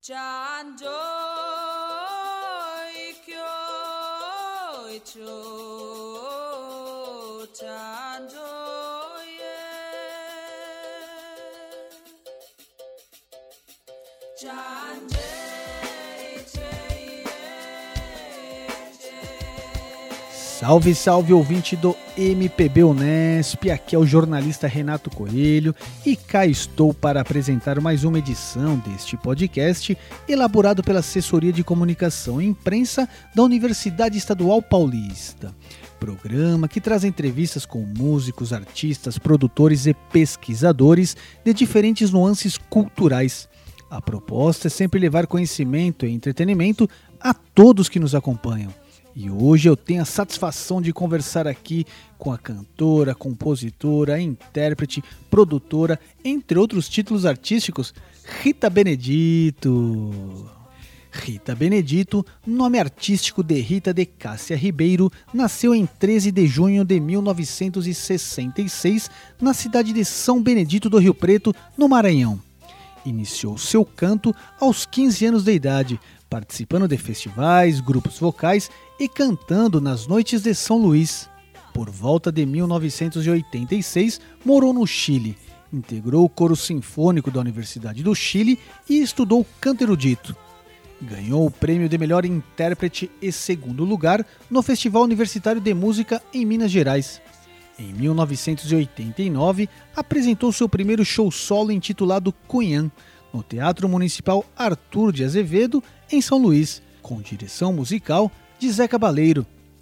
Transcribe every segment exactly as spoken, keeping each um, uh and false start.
Salve, salve, ouvinte do M P B Unesp, aqui é o jornalista Renato Coelho e cá estou para apresentar mais uma edição deste podcast elaborado pela Assessoria de Comunicação e Imprensa da Universidade Estadual Paulista. Programa que traz entrevistas com músicos, artistas, produtores e pesquisadores de diferentes nuances culturais. A proposta é sempre levar conhecimento e entretenimento a todos que nos acompanham. E hoje eu tenho a satisfação de conversar aqui com a cantora, compositora, intérprete, produtora, entre outros títulos artísticos, Rita Benedito. Rita Benedito, nome artístico de Rita de Cássia Ribeiro, nasceu em treze de junho de mil novecentos e sessenta e seis na cidade de São Benedito do Rio Preto, no Maranhão. Iniciou seu canto aos quinze anos de idade, participando de festivais, grupos vocais e cantando nas noites de São Luís. Por volta de mil novecentos e oitenta e seis, morou no Chile, integrou o coro sinfônico da Universidade do Chile e estudou canto erudito. Ganhou o prêmio de melhor intérprete e segundo lugar no Festival Universitário de Música em Minas Gerais. Em mil novecentos e oitenta e nove, apresentou seu primeiro show solo intitulado Cunhã, no Teatro Municipal Arthur de Azevedo, em São Luís, com direção musical de Zé Cabaleiro.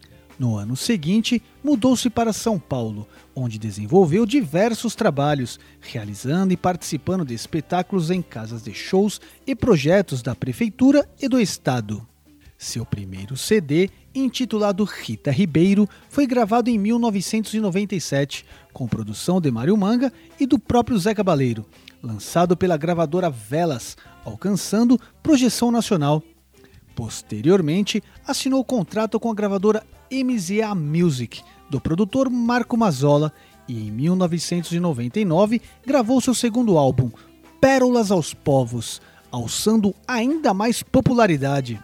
No ano seguinte, mudou-se para São Paulo, onde desenvolveu diversos trabalhos, realizando e participando de espetáculos em casas de shows e projetos da Prefeitura e do Estado. Seu primeiro C D, intitulado Rita Ribeiro, foi gravado em mil novecentos e noventa e sete, com produção de Mário Manga e do próprio Zé Cabaleiro, lançado pela gravadora Velas, alcançando projeção nacional. Posteriormente, assinou contrato com a gravadora M Z A Music, do produtor Marco Mazzola, e em mil novecentos e noventa e nove gravou seu segundo álbum, Pérolas aos Povos, alçando ainda mais popularidade.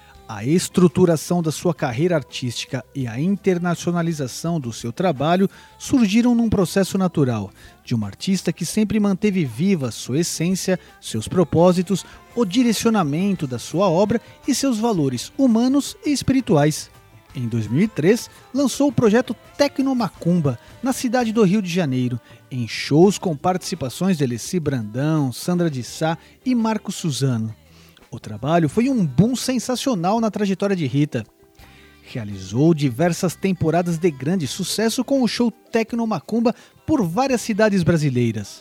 A estruturação da sua carreira artística e a internacionalização do seu trabalho surgiram num processo natural, de uma artista que sempre manteve viva sua essência, seus propósitos, o direcionamento da sua obra e seus valores humanos e espirituais. Em dois mil e três, lançou o projeto Tecno Macumba, na cidade do Rio de Janeiro, em shows com participações de Leci Brandão, Sandra de Sá e Marco Suzano. O trabalho foi um boom sensacional na trajetória de Rita. Realizou diversas temporadas de grande sucesso com o show Tecno Macumba por várias cidades brasileiras.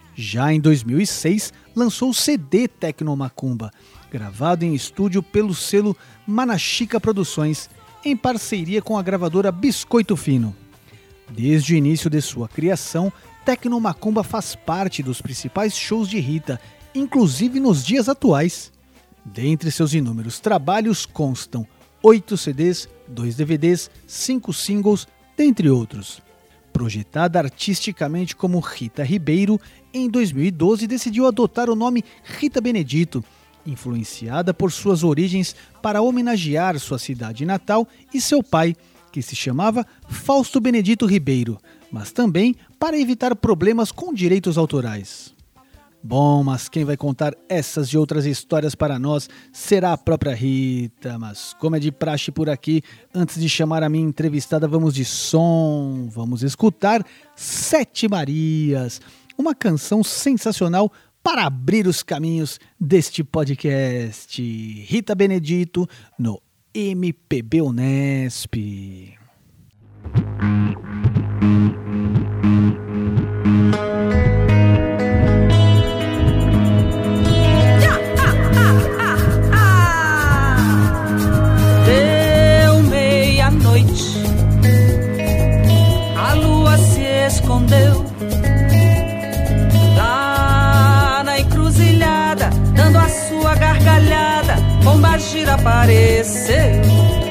Já em dois mil e seis, lançou o C D Tecno Macumba, gravado em estúdio pelo selo Manachica Produções, em parceria com a gravadora Biscoito Fino. Desde o início de sua criação, Tecno Macumba faz parte dos principais shows de Rita, inclusive nos dias atuais. Dentre seus inúmeros trabalhos constam oito C Ds, dois D V Ds, cinco singles, dentre outros. Projetada artisticamente como Rita Ribeiro, em dois mil e doze decidiu adotar o nome Rita Benedito, influenciada por suas origens para homenagear sua cidade natal e seu pai, que se chamava Fausto Benedito Ribeiro, mas também para evitar problemas com direitos autorais. Bom, mas quem vai contar essas e outras histórias para nós será a própria Rita. Mas como é de praxe por aqui, antes de chamar a minha entrevistada, vamos de som. Vamos escutar Sete Marias, uma canção sensacional para abrir os caminhos deste podcast. Rita Benedito no M P B Unesp. Escondeu lá na encruzilhada, dando a sua gargalhada, Pomba Gira apareceu.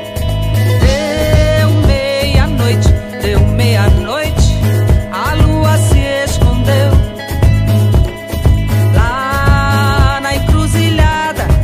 Deu meia-noite, deu meia-noite, a lua se escondeu lá na encruzilhada,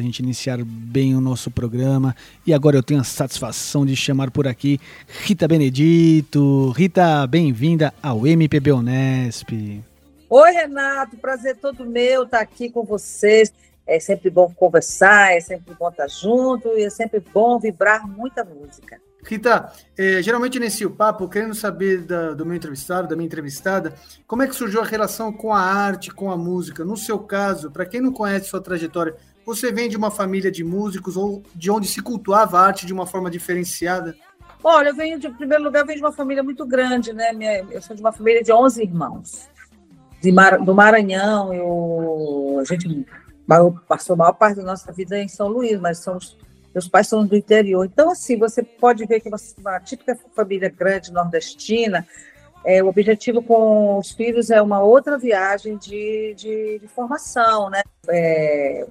gente iniciar bem o nosso programa. E agora eu tenho a satisfação de chamar por aqui Rita Benedito. Rita, bem-vinda ao M P B Unesp. Oi, Renato, prazer todo meu estar aqui com vocês. É sempre bom conversar, é sempre bom estar junto e é sempre bom vibrar muita música. Rita, é, geralmente inicio o papo querendo saber da, do meu entrevistado, da minha entrevistada, como é que surgiu a relação com a arte, com a música? No seu caso, para quem não conhece sua trajetória, você vem de uma família de músicos ou de onde se cultuava a arte de uma forma diferenciada? Olha, eu venho de, em primeiro lugar, eu venho de uma família muito grande, né? Minha, eu sou de uma família de onze irmãos. De Mar, do Maranhão, eu, a gente passou a maior parte da nossa vida em São Luís, mas somos... Meus pais são do interior. Então, assim, você pode ver que uma, uma típica família grande nordestina, é, o objetivo com os filhos é uma outra viagem de, de, de formação, né? É,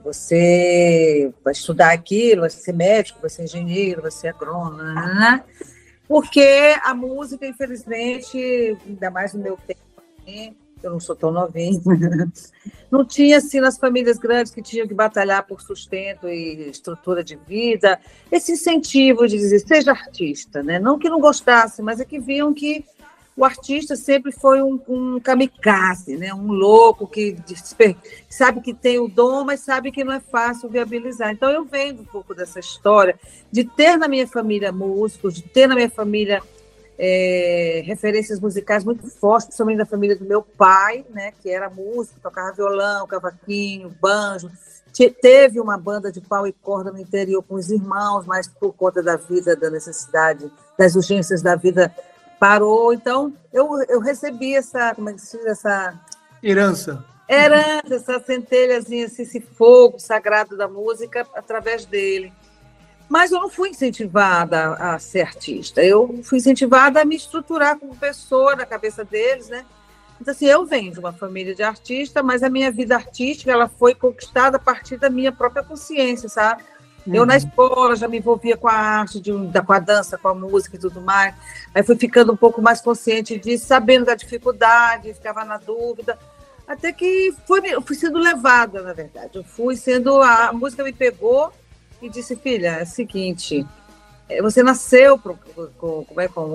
você vai estudar aquilo, vai ser médico, vai ser engenheiro, vai ser agrônomo, né? Porque a música, infelizmente, ainda mais no meu tempo, eu não sou tão novinha, não tinha, assim, nas famílias grandes que tinham que batalhar por sustento e estrutura de vida, esse incentivo de dizer, seja artista, né? Não que não gostasse, mas é que viam que o artista sempre foi um, um kamikaze, né? Um louco que sabe que tem o dom, mas sabe que não é fácil viabilizar. Então, eu venho um pouco dessa história de ter na minha família músicos, de ter na minha família É, referências musicais muito fortes, principalmente da família do meu pai, né, que era músico, tocava violão, cavaquinho, banjo. Teve uma banda de pau e corda no interior com os irmãos, mas por conta da vida, da necessidade, das urgências da vida, parou. Então, eu, eu recebi essa, como é que se diz, essa... Herança. Herança, essa centelhazinha, assim, esse fogo sagrado da música através dele. Mas eu não fui incentivada a ser artista, eu fui incentivada a me estruturar como pessoa na cabeça deles, né? Então, assim, eu venho de uma família de artista, mas a minha vida artística ela foi conquistada a partir da minha própria consciência, sabe? Uhum. Eu, na escola, já me envolvia com a arte, de, com a dança, com a música e tudo mais. Aí fui ficando um pouco mais consciente disso, sabendo da dificuldade, ficava na dúvida. Até que foi, eu fui sendo levada, na verdade. Eu fui sendo... A música me pegou e disse, filha, é o seguinte, você nasceu pro, com, como é como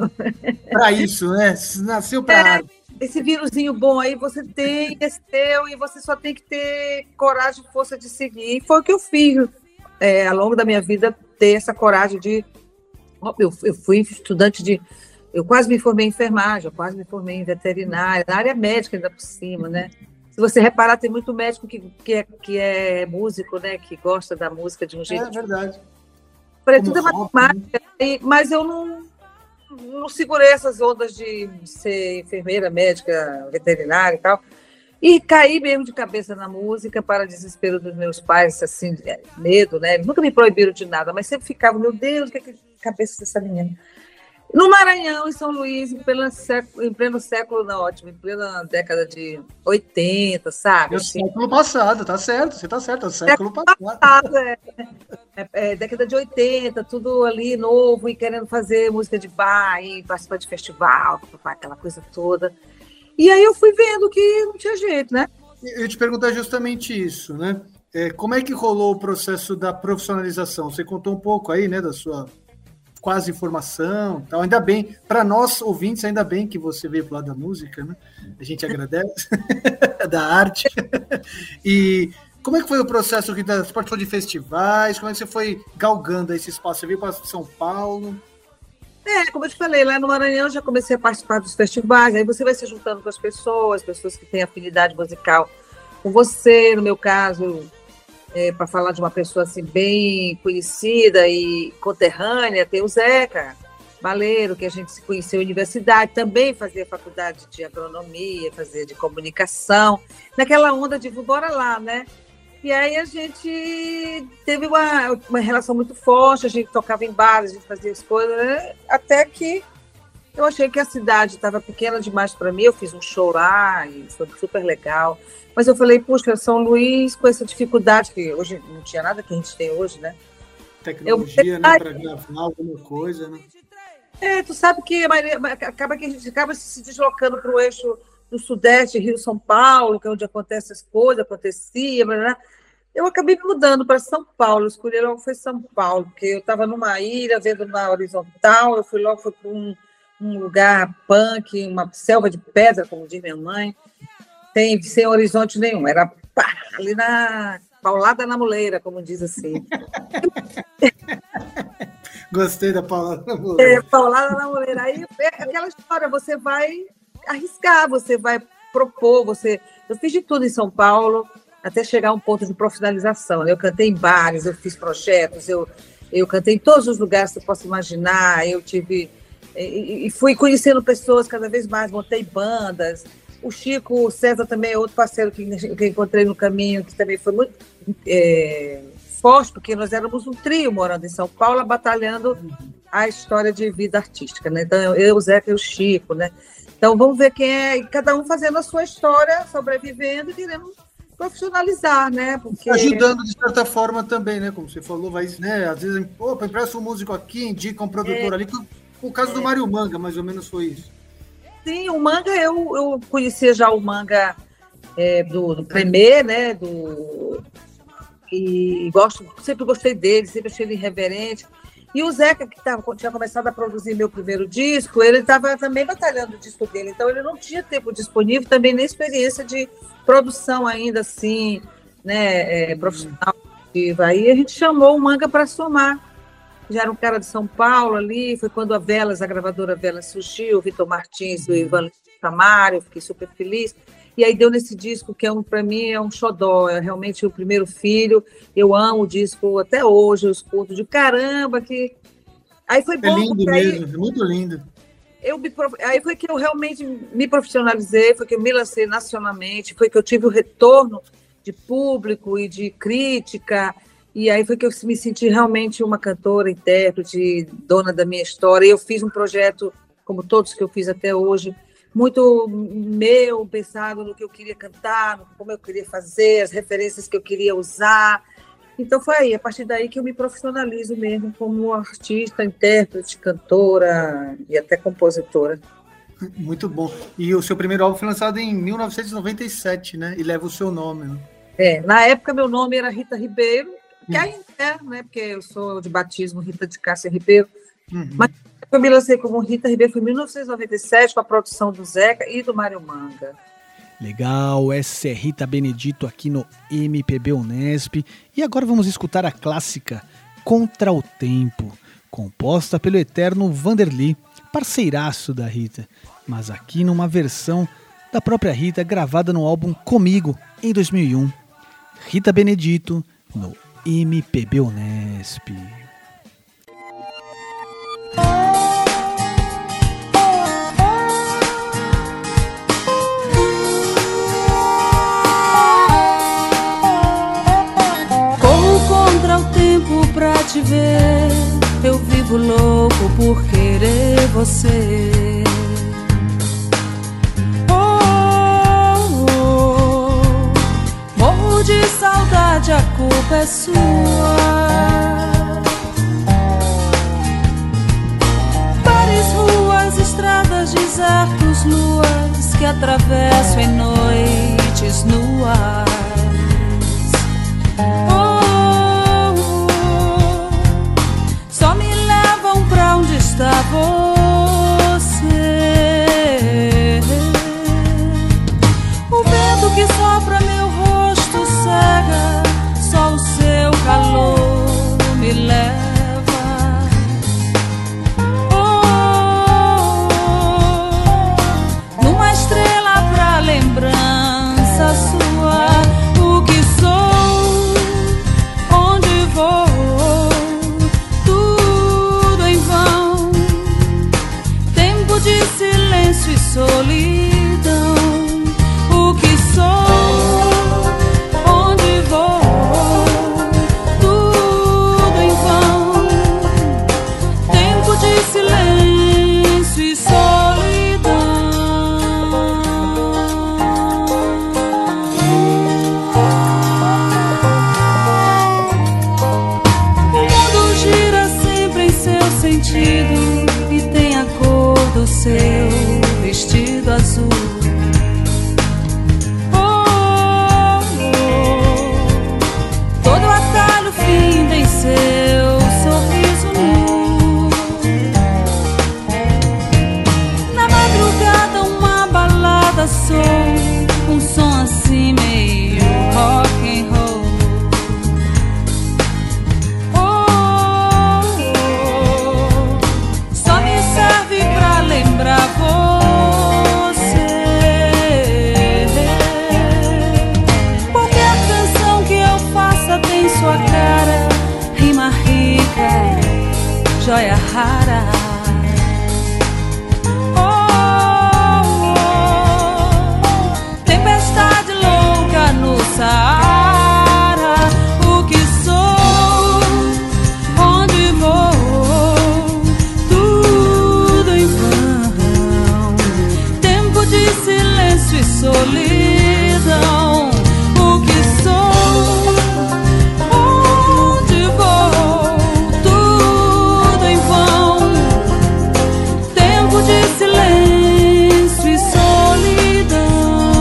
para isso, né? Nasceu para é, arte. Esse vírusinho bom aí você tem, é seu, e você só tem que ter coragem e força de seguir. E foi o que eu fiz é, ao longo da minha vida, ter essa coragem de... Eu, eu fui estudante de... Eu quase me formei em enfermagem, eu quase me formei em veterinária, na área médica ainda por cima, né? Se você reparar, tem muito médico que, que, é, que é músico, né? Que gosta da música de um jeito... É verdade. Falei, tudo é matemática, né? Mas eu não, não segurei essas ondas de ser enfermeira, médica, veterinária e tal. E caí mesmo de cabeça na música, para desespero dos meus pais, assim, medo, né? Eles nunca me proibiram de nada, mas sempre ficavam, meu Deus, o que é que cabeça dessa menina? No Maranhão, em São Luís, em pleno século, em pleno século não, ótimo, em plena década de oitenta, sabe? É o assim. século passado, tá certo, você tá certo, é o século, século passado. passado é, é, é, década de oitenta, tudo ali novo e querendo fazer música de bar, e participar de festival, aquela coisa toda. E aí eu fui vendo que não tinha jeito, né? Eu ia te perguntar justamente isso, né? É, como é que rolou o processo da profissionalização? Você contou um pouco aí, né, da sua quase formação, tal. Ainda bem, para nós ouvintes, ainda bem que você veio pro lado da música, né? A gente agradece, da arte. E como é que foi o processo que você participou de festivais? Como é que você foi galgando esse espaço? Você veio para São Paulo? É, como eu te falei, lá no Maranhão eu já comecei a participar dos festivais, aí você vai se juntando com as pessoas, pessoas que têm afinidade musical com você, no meu caso, é, para falar de uma pessoa assim bem conhecida e conterrânea, tem o Zeca Baleiro, que a gente se conheceu na universidade, também fazia faculdade de agronomia, fazia de comunicação, naquela onda de bora lá, né? E aí a gente teve uma, uma relação muito forte, a gente tocava em bares, a gente fazia as coisas, né? Até que eu achei que a cidade estava pequena demais para mim, eu fiz um show lá e foi super legal. Mas eu falei, puxa, São Luís, com essa dificuldade, que hoje não tinha nada que a gente tem hoje, né? Tecnologia, eu... né, para gravar alguma coisa, né? É, tu sabe que a maioria, acaba que a gente acaba se deslocando para o eixo do Sudeste, Rio, São Paulo, que é onde acontecem as coisas, acontecia, blá, blá. eu acabei me mudando para São Paulo, eu escolhi logo foi São Paulo, porque eu estava numa ilha, vendo na horizontal, eu fui logo para um, um lugar punk, uma selva de pedra, como diz minha mãe, sem, sem horizonte nenhum, era pá, ali na paulada na muleira, como diz assim. Gostei da paulada na muleira. É, paulada na muleira. Aí é aquela história, você vai arriscar, você vai propor, você... Eu fiz de tudo em São Paulo, até chegar a um ponto de profissionalização. Eu cantei em bares, eu fiz projetos, eu, eu cantei em todos os lugares que você possa imaginar, eu tive... E, e fui conhecendo pessoas cada vez mais, montei bandas. O Chico, o César também é outro parceiro que, que encontrei no caminho, que também foi muito é, forte, porque nós éramos um trio morando em São Paulo, batalhando a história de vida artística, né? Então, eu, o Zeca e o Chico, né? Então, vamos ver quem é, cada um fazendo a sua história, sobrevivendo e querendo profissionalizar, né? Porque... Ajudando de certa forma também, né? Como você falou, vai, né? Às vezes, opa, empresta um músico aqui, indica um produtor é. ali. O caso é. do Mário Manga, mais ou menos, foi isso. Sim, o Manga, eu, eu conhecia já o Manga é, do, do Premier, né? Do... E gosto, sempre gostei dele, sempre achei ele irreverente. E o Zeca, que tava, tinha começado a produzir meu primeiro disco, ele estava também batalhando o disco dele, então ele não tinha tempo disponível, também nem experiência de produção ainda assim, né, é, profissional. Aí a gente chamou o Manga para somar. Já era um cara de São Paulo ali, foi quando a Velas, a gravadora Velas surgiu, o Vitor Martins, o Ivan Tamário, eu fiquei super feliz. E aí deu nesse disco, que é um, para mim é um xodó, é realmente o primeiro filho. Eu amo o disco até hoje, eu escuto de caramba. Que... Aí foi bom. É lindo mesmo, aí, é muito lindo. Eu me, aí foi que eu realmente me profissionalizei, foi que eu me lancei nacionalmente, foi que eu tive o retorno de público e de crítica. E aí foi que eu me senti realmente uma cantora, intérprete, dona da minha história. E eu fiz um projeto, como todos que eu fiz até hoje, muito meu, pensado no que eu queria cantar, como eu queria fazer, as referências que eu queria usar. Então foi aí, a partir daí que eu me profissionalizo mesmo como artista, intérprete, cantora e até compositora. Muito bom. E o seu primeiro álbum foi lançado em mil novecentos e noventa e sete, né? E leva o seu nome, né? É, na época meu nome era Rita Ribeiro, que ainda é, né? Porque eu sou de batismo Rita de Cássia Ribeiro. Uhum. Mas eu me lancei como Rita Ribeiro foi em mil novecentos e noventa e sete, com a produção do Zeca e do Mário Manga. Legal, essa é Rita Benedito aqui no M P B Unesp. E agora vamos escutar a clássica Contra o Tempo, composta pelo eterno Vanderly, parceiraço da Rita, mas aqui numa versão da própria Rita, gravada no álbum Comigo, em dois mil e um. Rita Benedito no M P B Unesp. Pra te ver, eu vivo louco por querer você. Oh, oh, oh. Morro de saudade, a culpa é sua. Bares, ruas, estradas, desertos, luas que atravesso em noites nuas. Oh, onde está você? O vento que sopra meu rosto cega, só o seu calor me leva. Oh, numa estrela pra lembrança sua, o que sou, onde vou. De silêncio e solidão, o que sou, onde vou, tudo em vão. Tempo de silêncio e solidão. O mundo gira sempre em seu sentido e tem a cor do seu vestido azul. solidão. O que sou, onde vou, tudo em vão. Tempo de silêncio e solidão.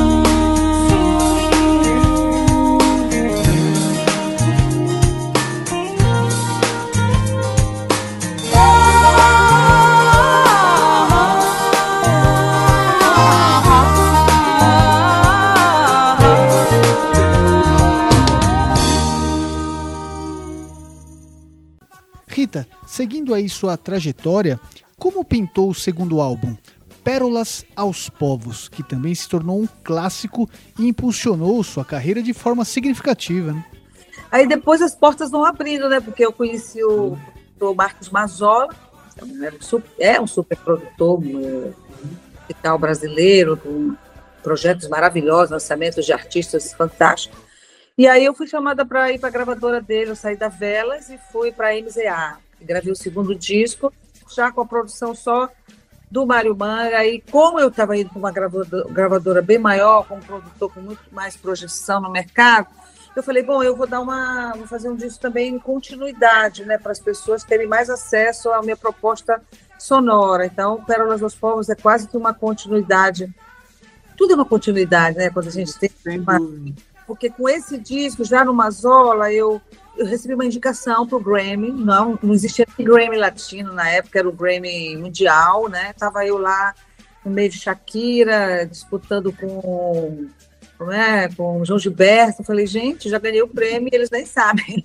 Rita, seguindo aí sua trajetória, como pintou o segundo álbum, Pérolas aos Povos, que também se tornou um clássico e impulsionou sua carreira de forma significativa, né? Aí depois as portas vão abrindo, né? Porque eu conheci o, o Marcos Mazzola, é um super produtor musical brasileiro, com projetos maravilhosos, lançamentos de artistas fantásticos. E aí eu fui chamada para ir para a gravadora dele, eu saí da Velas e fui para a M Z A. Gravei o segundo disco, já com a produção só do Mário Manga. E como eu estava indo para uma gravadora, gravadora bem maior, com um produtor com muito mais projeção no mercado, eu falei, bom, eu vou dar uma, vou fazer um disco também em continuidade, né, para as pessoas terem mais acesso à minha proposta sonora. Então, Pérolas aos Povos é quase que uma continuidade. Tudo é uma continuidade, né, quando a gente tem uma... Porque com esse disco, já no Mazzola, eu, eu recebi uma indicação para o Grammy. Não, não existia Grammy latino na época, era o Grammy mundial, né? Estava eu lá no meio de Shakira, disputando com, né, com o João Gilberto. Eu falei, gente, já ganhei o prêmio e eles nem sabem.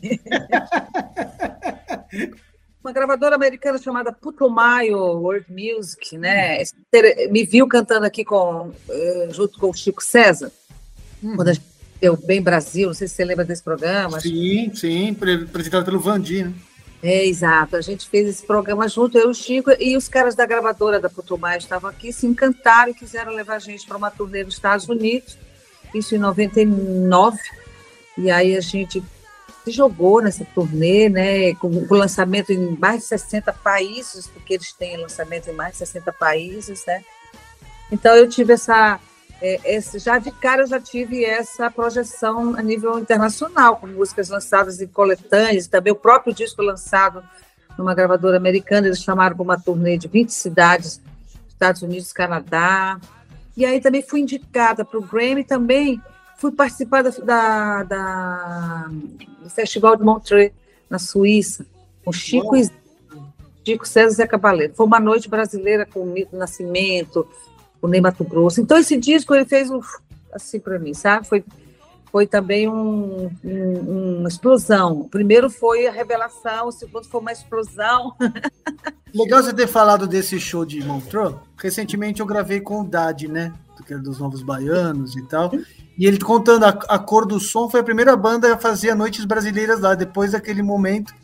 Uma gravadora americana chamada Putumayo World Music, né? Me viu cantando aqui com, junto com o Chico César, hum. quando a gente eu Bem Brasil, não sei se você lembra desse programa. Sim, sim, apresentado pelo Vandi, né? É, exato, a gente fez esse programa junto, eu, o Chico e os caras da gravadora da Putumayo estavam aqui, se encantaram e quiseram levar a gente para uma turnê nos Estados Unidos, isso em noventa e nove, e aí a gente se jogou nessa turnê, né, com, com lançamento em mais de sessenta países, porque eles têm lançamento em mais de sessenta países, né? Então eu tive essa... Esse, já de cara eu já tive essa projeção a nível internacional, com músicas lançadas em coletâneas, também o próprio disco lançado numa gravadora americana, eles chamaram para uma turnê de vinte cidades, Estados Unidos, Canadá, e aí também fui indicada para o Grammy, também fui participar da, da, da, do Festival de Montreux, na Suíça, com Chico, e, Chico César e Zé Cabaleiro. Foi uma noite brasileira com o Milton Nascimento, o Ney Matogrosso. Então, esse disco ele fez um, assim para mim, sabe? Foi, foi também um, um, uma explosão. O primeiro foi a revelação, o segundo foi uma explosão. Legal você ter falado desse show de Montreux. Recentemente eu gravei com o Dade, né? Que era dos Novos Baianos e tal. E ele contando a, a Cor do Som, foi a primeira banda a fazer noites brasileiras lá, depois daquele momento.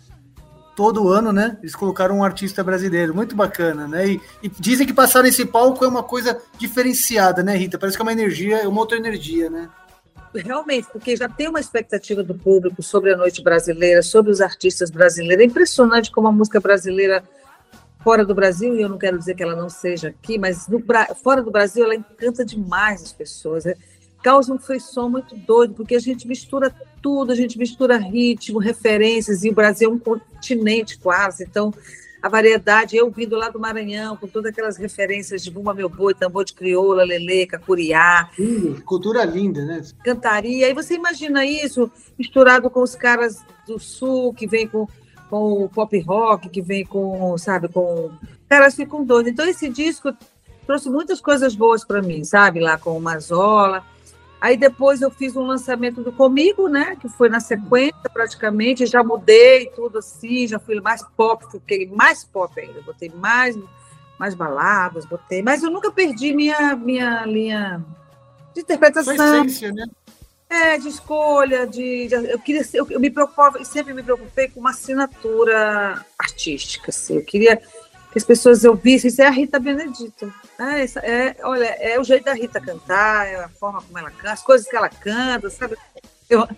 Todo ano, né? Eles colocaram um artista brasileiro, muito bacana, né? E, e dizem que passar nesse palco é uma coisa diferenciada, né, Rita? Parece que é uma energia, é uma outra energia, né? Realmente, porque já tem uma expectativa do público sobre a noite brasileira, sobre os artistas brasileiros. É impressionante como a música brasileira, fora do Brasil, e eu não quero dizer que ela não seja aqui, mas no, fora do Brasil ela encanta demais as pessoas, né? Causa um frisson muito doido, porque a gente mistura tudo, a gente mistura ritmo, referências, e o Brasil é um continente quase, então a variedade, eu vindo lá do Maranhão, com todas aquelas referências de Bumba Meu Boi, tambor de crioula, lelê, cacuriá. Hum, cultura linda, né? Cantaria, aí você imagina isso misturado com os caras do Sul, que vem com, com o pop rock, que vem com, sabe, com... Caras ficam doidos. Então esse disco trouxe muitas coisas boas para mim, sabe, lá com o Mazzola. Aí depois eu fiz um lançamento do Comigo, né? Que foi na sequência praticamente, já mudei tudo assim, já fui mais pop, fiquei mais pop ainda, botei mais, mais baladas, botei, mas eu nunca perdi minha, minha linha de interpretação. Sua essência, né? É, de escolha, de, de eu queria eu, eu me preocupava, sempre me preocupei com uma assinatura artística, assim, eu queria que as pessoas ouvissem, isso é a Rita Benedito. É, essa, é, olha, é o jeito da Rita cantar, é a forma como ela canta, as coisas que ela canta, sabe? Eu...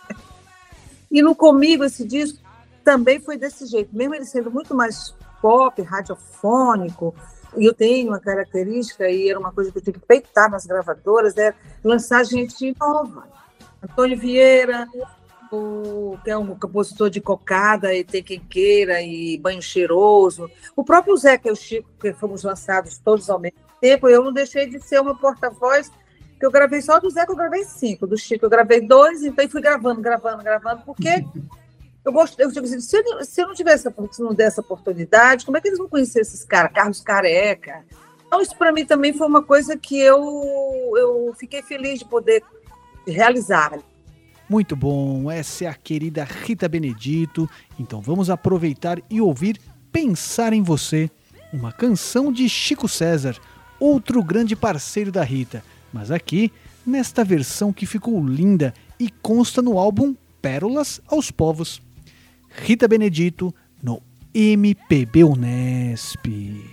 E no Comigo, esse disco também foi desse jeito, mesmo ele sendo muito mais pop, radiofônico, E eu tenho uma característica, e era uma coisa que eu tinha que peitar nas gravadoras, é lançar gente nova. Antônio Vieira, o, que é um compositor de cocada, e Tem Quem Queira, e Banho Cheiroso. O próprio Zé, que é o Chico, que fomos lançados todos ao mesmo tempo, eu não deixei de ser uma porta-voz, que eu gravei só do Zé, que eu gravei cinco, do Chico eu gravei dois, então eu fui gravando, gravando, gravando, porque eu gosto, eu digo assim, se eu, se eu não tivesse, se não desse oportunidade, como é que eles vão conhecer esses caras? Carlos Careca. Então, isso para mim também foi uma coisa que eu, eu fiquei feliz de poder realizar. Muito bom, essa é a querida Rita Benedito. Então vamos aproveitar e ouvir Pensar em Você, uma canção de Chico César, outro grande parceiro da Rita, mas aqui nesta versão que ficou linda e consta no álbum Pérolas aos Povos. Rita Benedito no M P B Unesp.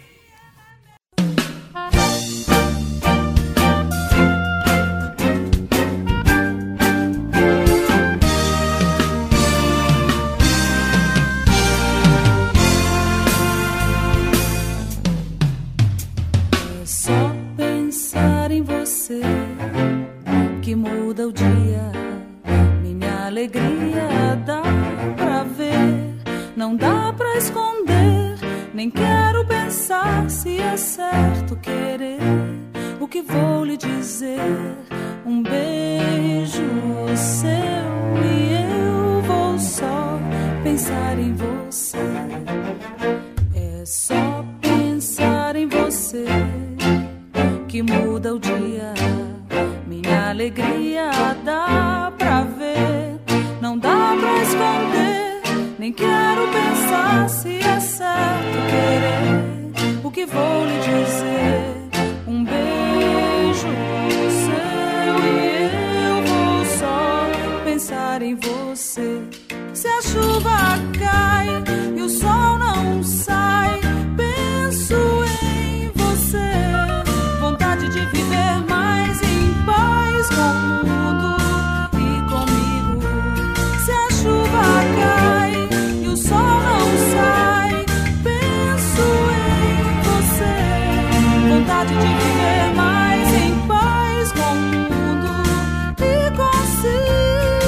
É só pensar em você que muda o dia. Minha alegria dá pra ver, não dá pra esconder. Nem quero pensar se é certo querer o que vou lhe dizer. Um beijo seu e eu vou só pensar em você. É só pensar em você que muda o dia. Minha alegria dá pra ver, não dá pra esconder. Nem quero pensar se é certo querer o que vou lhe dizer. Um beijo seu e eu vou só pensar em você. Se a chuva cai e o sol não sai, penso em você. Vontade de viver mais em paz com o mundo e comigo. Se a chuva cai e o sol não sai, penso em você. Vontade de viver mais em paz com o mundo e consigo.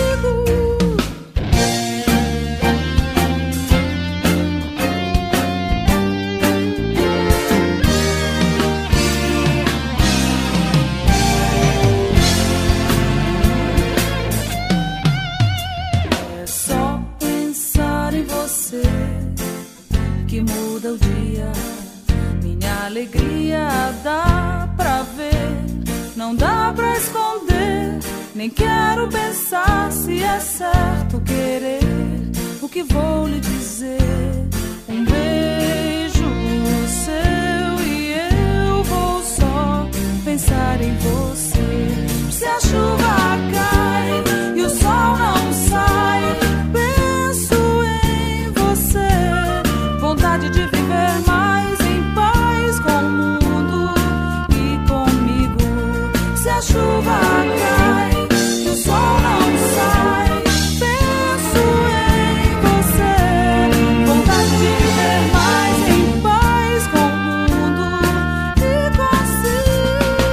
É só pensar em você que muda o dia. Minha alegria dá pra ver, não dá pra esconder. Nem quero pensar se é certo querer o que vou lhe dizer. Um beijo seu e eu vou só pensar em você. Se a chuva cai e o sol não sai, penso em você. Vontade de viver mais em paz com o mundo e comigo. Se a chuva cai e o sol não sai, penso em você. Vontade de viver mais em paz com o mundo e consigo.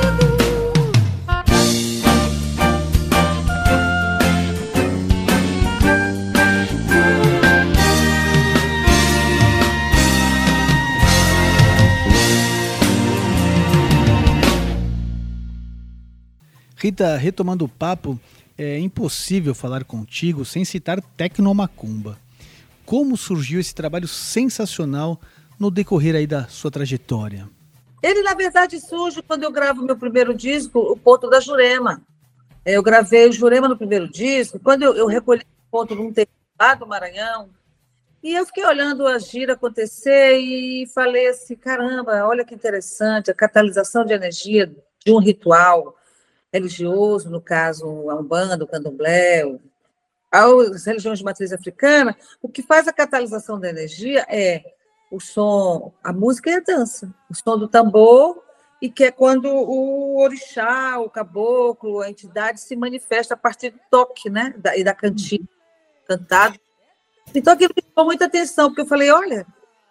Rita, retomando o papo, é impossível falar contigo sem citar Tecnomacumba. Como surgiu esse trabalho sensacional no decorrer aí da sua trajetória? Ele, na verdade, surge quando eu gravo meu primeiro disco, O Ponto da Jurema. Eu gravei o Jurema no primeiro disco, quando eu, eu recolhi o ponto num terreno lá do Maranhão, e eu fiquei olhando a gira acontecer e falei assim, caramba, olha que interessante, a catalisação de energia de um ritual religioso, no caso, a Umbanda, o Candomblé, as religiões de matriz africana, o que faz a catalisação da energia é o som, a música e a dança, o som do tambor, e que é quando o orixá, o caboclo, a entidade se manifesta a partir do toque, né? E da cantiga, cantado. Então, aquilo me chamou muita atenção, porque eu falei, olha,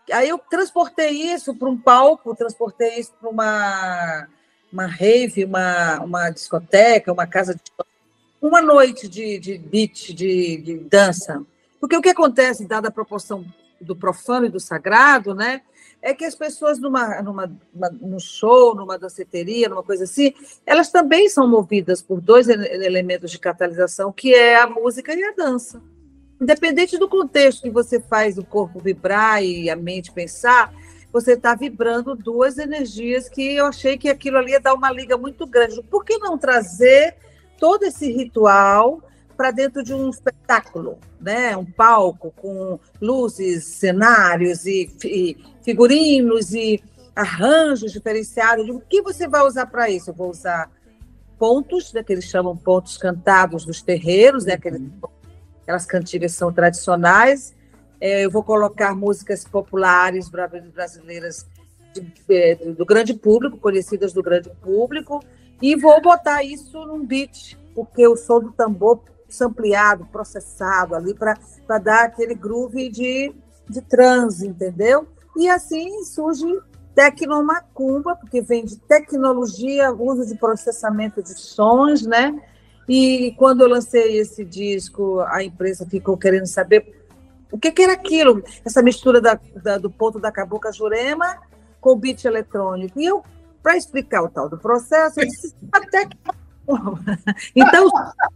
aí eu transportei isso para um palco, transportei isso para uma, uma rave, uma, uma discoteca, uma casa de... Uma noite de, de beat, de, de dança. Porque o que acontece, dada a proporção do profano e do sagrado, né, é que as pessoas, numa, numa, numa, num show, numa danceteria, numa coisa assim, elas também são movidas por dois elementos de catalisação, que é a música e a dança. Independente do contexto que você faz o corpo vibrar e a mente pensar, você está vibrando duas energias que eu achei que aquilo ali ia dar uma liga muito grande. Por que não trazer todo esse ritual para dentro de um espetáculo, né? Um palco com luzes, cenários e, e figurinos e arranjos diferenciados? O que você vai usar para isso? Eu vou usar pontos, né, que eles chamam pontos cantados dos terreiros, né, aqueles, aquelas cantigas são tradicionais. É, eu vou colocar músicas populares brasileiras de, de, do grande público, conhecidas do grande público, e vou botar isso num beat, porque o som do tambor sampleado, processado ali, para dar aquele groove de, de transe, entendeu? E assim surge Tecnomacumba, porque vem de tecnologia, uso de processamento de sons, né? E quando eu lancei esse disco, a imprensa ficou querendo saber o que, que era aquilo, essa mistura da, da, do ponto da cabocla Jurema com o beat eletrônico. E eu, para explicar o tal do processo, eu disse, até que... Então,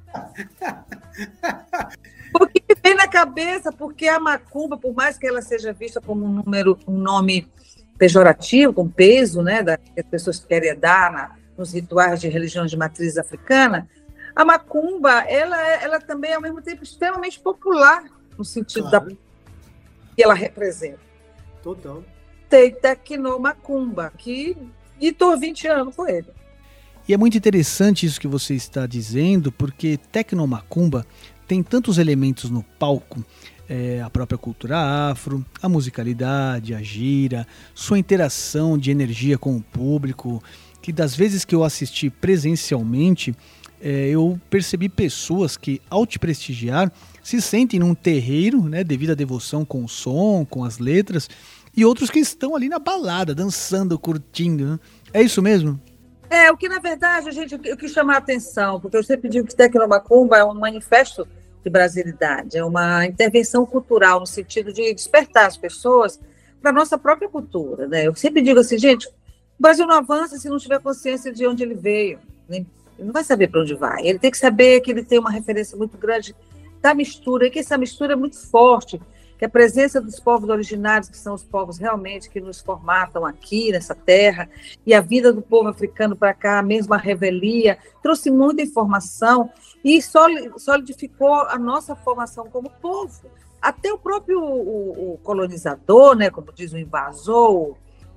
o que vem na cabeça, porque a macumba, por mais que ela seja vista como um número, um nome pejorativo, com peso, né, da, que as pessoas querem dar na, nos rituais de religiões de matriz africana, a macumba, ela, ela também é, ao mesmo tempo, extremamente popular, no sentido claro. da que ela representa. Total. Tem Tecnomacumba, que estou vinte anos com ele. E é muito interessante isso que você está dizendo, porque Tecnomacumba tem tantos elementos no palco, é, a própria cultura afro, a musicalidade, a gira, sua interação de energia com o público, que das vezes que eu assisti presencialmente, é, eu percebi pessoas que, ao te prestigiar, se sentem num terreiro, né, devido à devoção com o som, com as letras, e outros que estão ali na balada, dançando, curtindo. Né? É isso mesmo? É, o que, na verdade, a gente, eu quis chamar a atenção, porque eu sempre digo que Tecnomacumba é um manifesto de brasilidade, é uma intervenção cultural, no sentido de despertar as pessoas para a nossa própria cultura. Né? Eu sempre digo assim, gente, o Brasil não avança se não tiver consciência de onde ele veio. Né? Ele não vai saber para onde vai. Ele tem que saber que ele tem uma referência muito grande da mistura, e que essa mistura é muito forte, que a presença dos povos originários, que são os povos realmente que nos formatam aqui nessa terra, e a vida do povo africano para cá, a mesma revelia, trouxe muita informação e solidificou a nossa formação como povo. Até o próprio o, o colonizador, né, como diz o invasor,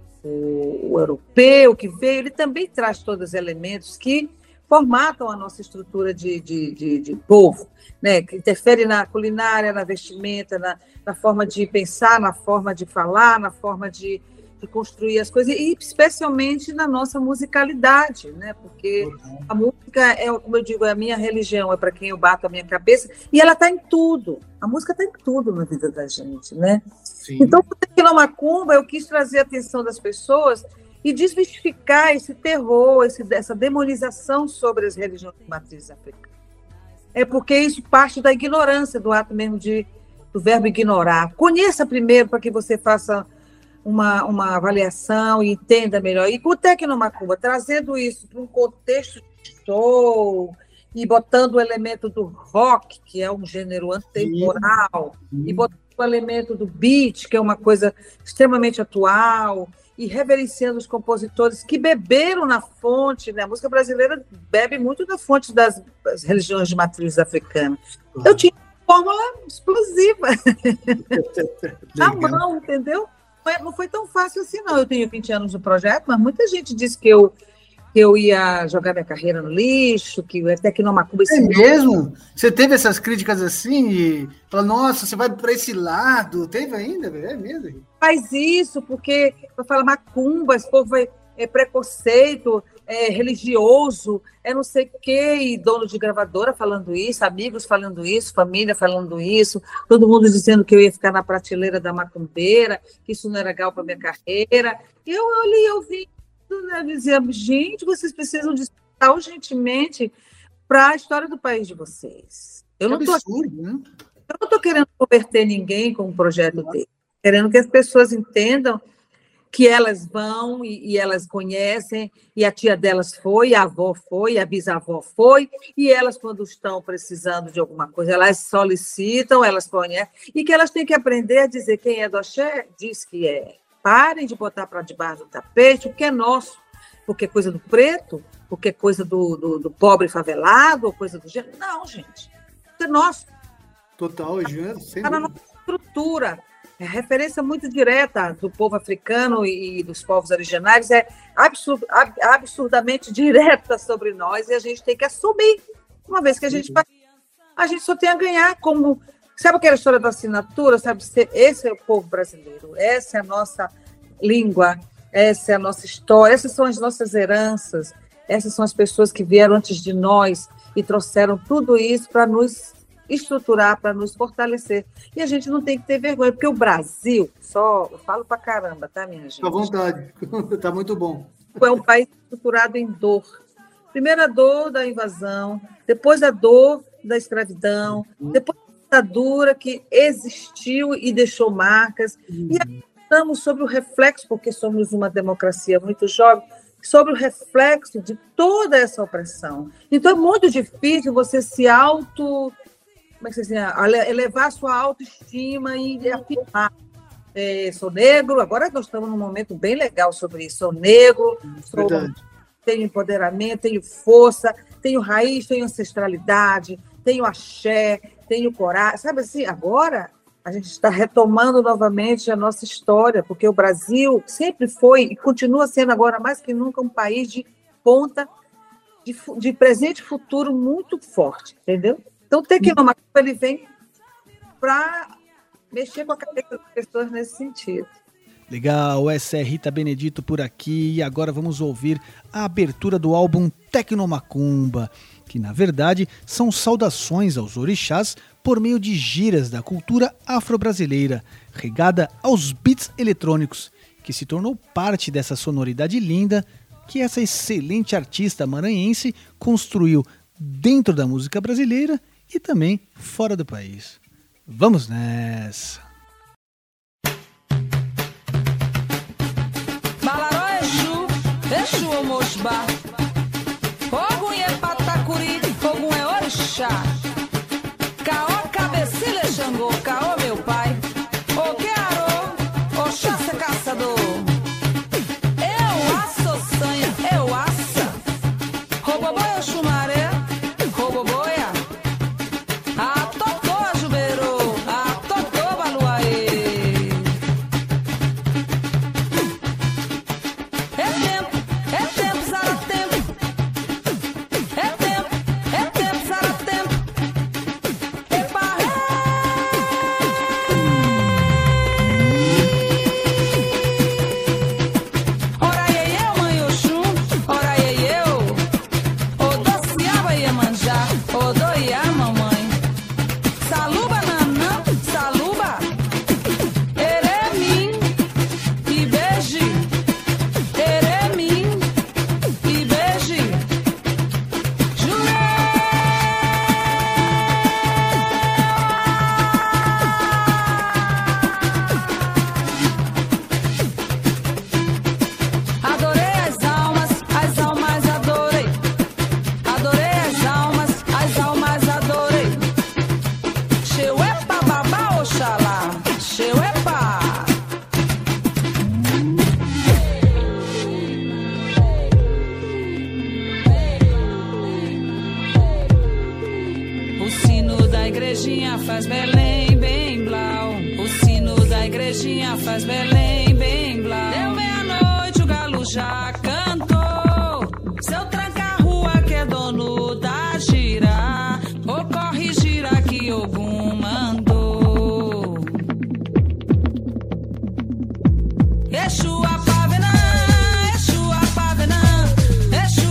o, o europeu que veio, ele também traz todos os elementos que formatam a nossa estrutura de, de, de, de povo, né? Que interfere na culinária, na vestimenta, na, na forma de pensar, na forma de falar, na forma de, de construir as coisas, e especialmente na nossa musicalidade, né? Porque a música, é, como eu digo, é a minha religião, é para quem eu bato a minha cabeça, e ela está em tudo. A música está em tudo na vida da gente, né? Sim. Então, aqui na Macumba, eu quis trazer a atenção das pessoas e desmistificar esse terror, esse, essa demonização sobre as religiões de matriz africana. É porque isso parte da ignorância, do ato mesmo de, do verbo ignorar. Conheça primeiro para que você faça uma, uma avaliação e entenda melhor. E com o Tecnomacumba, trazendo isso para um contexto de show e botando o elemento do rock, que é um gênero atemporal, sim, sim. E botando o elemento do beat, que é uma coisa extremamente atual, e reverenciando os compositores que beberam na fonte, né? A música brasileira bebe muito da fonte das, das religiões de matriz africana. Uhum. Eu tinha uma fórmula explosiva na mão, entendeu? Não foi tão fácil assim, não. Eu tenho vinte anos no projeto, mas muita gente disse que eu, que eu ia jogar minha carreira no lixo, que até que não macumba esse É mesmo? Você teve essas críticas assim e falou, nossa, você vai para esse lado? Teve ainda? É mesmo? Faz isso, porque vai falar macumba, esse povo vai, é preconceito, é religioso, é não sei o quê, e dono de gravadora falando isso, amigos falando isso, família falando isso, todo mundo dizendo que eu ia ficar na prateleira da macumbeira, que isso não era legal para minha carreira. E eu olhei, eu vi, né, dizia, gente, vocês precisam despertar urgentemente para a história do país de vocês. Eu não estou né? eu não estou querendo converter ninguém com um projeto dele, querendo que as pessoas entendam que elas vão e, e elas conhecem, e a tia delas foi, a avó foi, a bisavó foi, e elas, quando estão precisando de alguma coisa, elas solicitam, elas conhecem, e que elas têm que aprender a dizer quem é do axé, diz que é. Parem de botar para debaixo do tapete o que é nosso, porque é coisa do preto, porque é coisa do, do, do pobre favelado, ou coisa do gênero. Não, gente, isso é nosso. Total, Jean, está na nossa estrutura. É referência muito direta do povo africano e dos povos originários, é absurd, ab, absurdamente direta sobre nós, e a gente tem que assumir, uma vez que a gente vai, a gente só tem a ganhar. Como, sabe aquela história da assinatura, sabe? Esse é o povo brasileiro, essa é a nossa língua, essa é a nossa história, essas são as nossas heranças, essas são as pessoas que vieram antes de nós e trouxeram tudo isso para nos estruturar, para nos fortalecer. E a gente não tem que ter vergonha, porque o Brasil, só, eu falo pra caramba, tá, minha gente? À vontade, tá muito bom. É um país estruturado em dor. Primeiro a dor da invasão, depois a dor da escravidão, depois a ditadura que existiu e deixou marcas, e estamos sobre o reflexo, porque somos uma democracia muito jovem, sobre o reflexo de toda essa opressão. Então é muito difícil você se auto... como é que você diz, elevar a sua autoestima e afirmar. É, sou negro, agora nós estamos num momento bem legal sobre isso. Sou negro, sou, tenho empoderamento, tenho força, tenho raiz, tenho ancestralidade, tenho axé, tenho coragem. Sabe assim, agora a gente está retomando novamente a nossa história, porque o Brasil sempre foi e continua sendo agora mais que nunca um país de ponta, de, de presente e futuro muito forte, entendeu? Então, o Tecnomacumba, ele vem para mexer com a cabeça das pessoas nesse sentido. Legal, essa é Rita Benedito por aqui, e agora vamos ouvir a abertura do álbum Tecnomacumba, que na verdade são saudações aos orixás por meio de giras da cultura afro-brasileira, regada aos beats eletrônicos, que se tornou parte dessa sonoridade linda que essa excelente artista maranhense construiu dentro da música brasileira e também fora do país. Vamos nessa! Balaró Exu, Exu Omosbá, Ogum é Patacuri, Ogum é Orixá, Caó Cabecilha Xangô, Caó meu pai, Oquearô, Oxóssi Caçador, Eu Aço Sanha, Eu Aça, Roboboia Xumaré, Roboboia, a Totô Jubeiro, a Totô Baluaê. É tempo, é tempo, Zara tempo. É tempo, é tempo, Zara tempo. Epa, ora iê, eu, mãe Oxum, ora iê, eu. Odociaba Iemanjá, Odoiá, mamãe. Saluba, nanã, saluba. Eremim, e beije. Eremim, e beije. Jurei. Adorei as almas, as almas adorei. Adorei as almas, as almas adorei. Xeuepa, babá, oxalá. Xeuepa. O sino da igrejinha faz Belém, bem blau. O sino da igrejinha faz Belém, bem blau. Deu meia-noite, o galo já cantou. Seu tranca-rua que é dono da gira, ocorre gira que Ogum mandou. Exu Apavenã, Exu Apavenã, Exu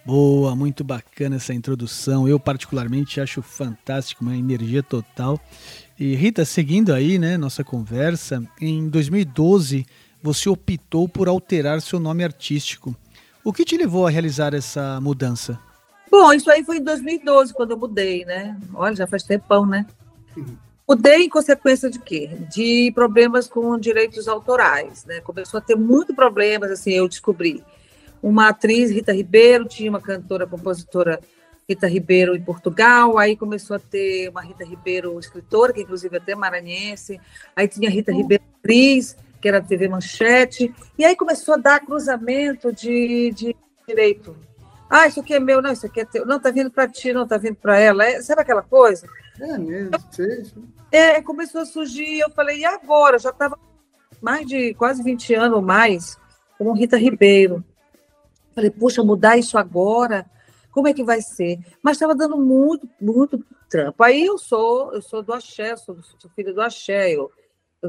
Boa, muito bacana essa introdução. Eu particularmente acho fantástico, uma energia total. E Rita, seguindo aí, né, nossa conversa, em dois mil e doze você optou por alterar seu nome artístico. O que te levou a realizar essa mudança? Bom, isso aí foi em dois mil e doze, quando eu mudei, né? Olha, já faz tempão, né? Uhum. Mudei em consequência de quê? De problemas com direitos autorais, né? Começou a ter muitos problemas, assim, eu descobri. Uma atriz, Rita Ribeiro, tinha uma cantora, compositora Rita Ribeiro em Portugal, aí começou a ter uma Rita Ribeiro escritora, que inclusive é até maranhense, aí tinha Rita uhum. Ribeiro atriz, que era da T V Manchete, e aí começou a dar cruzamento de, de direito. Ah, isso aqui é meu, não, isso aqui é teu. Não, tá vindo para ti, não, tá vindo para ela. É, sabe aquela coisa? É mesmo, sei. É, começou a surgir, eu falei, e agora? Eu já estava mais de quase vinte anos ou mais, como Rita Ribeiro. Falei, puxa, mudar isso agora? Como é que vai ser? Mas estava dando muito, muito trampo. Aí eu sou, eu sou do axé, sou, sou filha do axé, eu, eu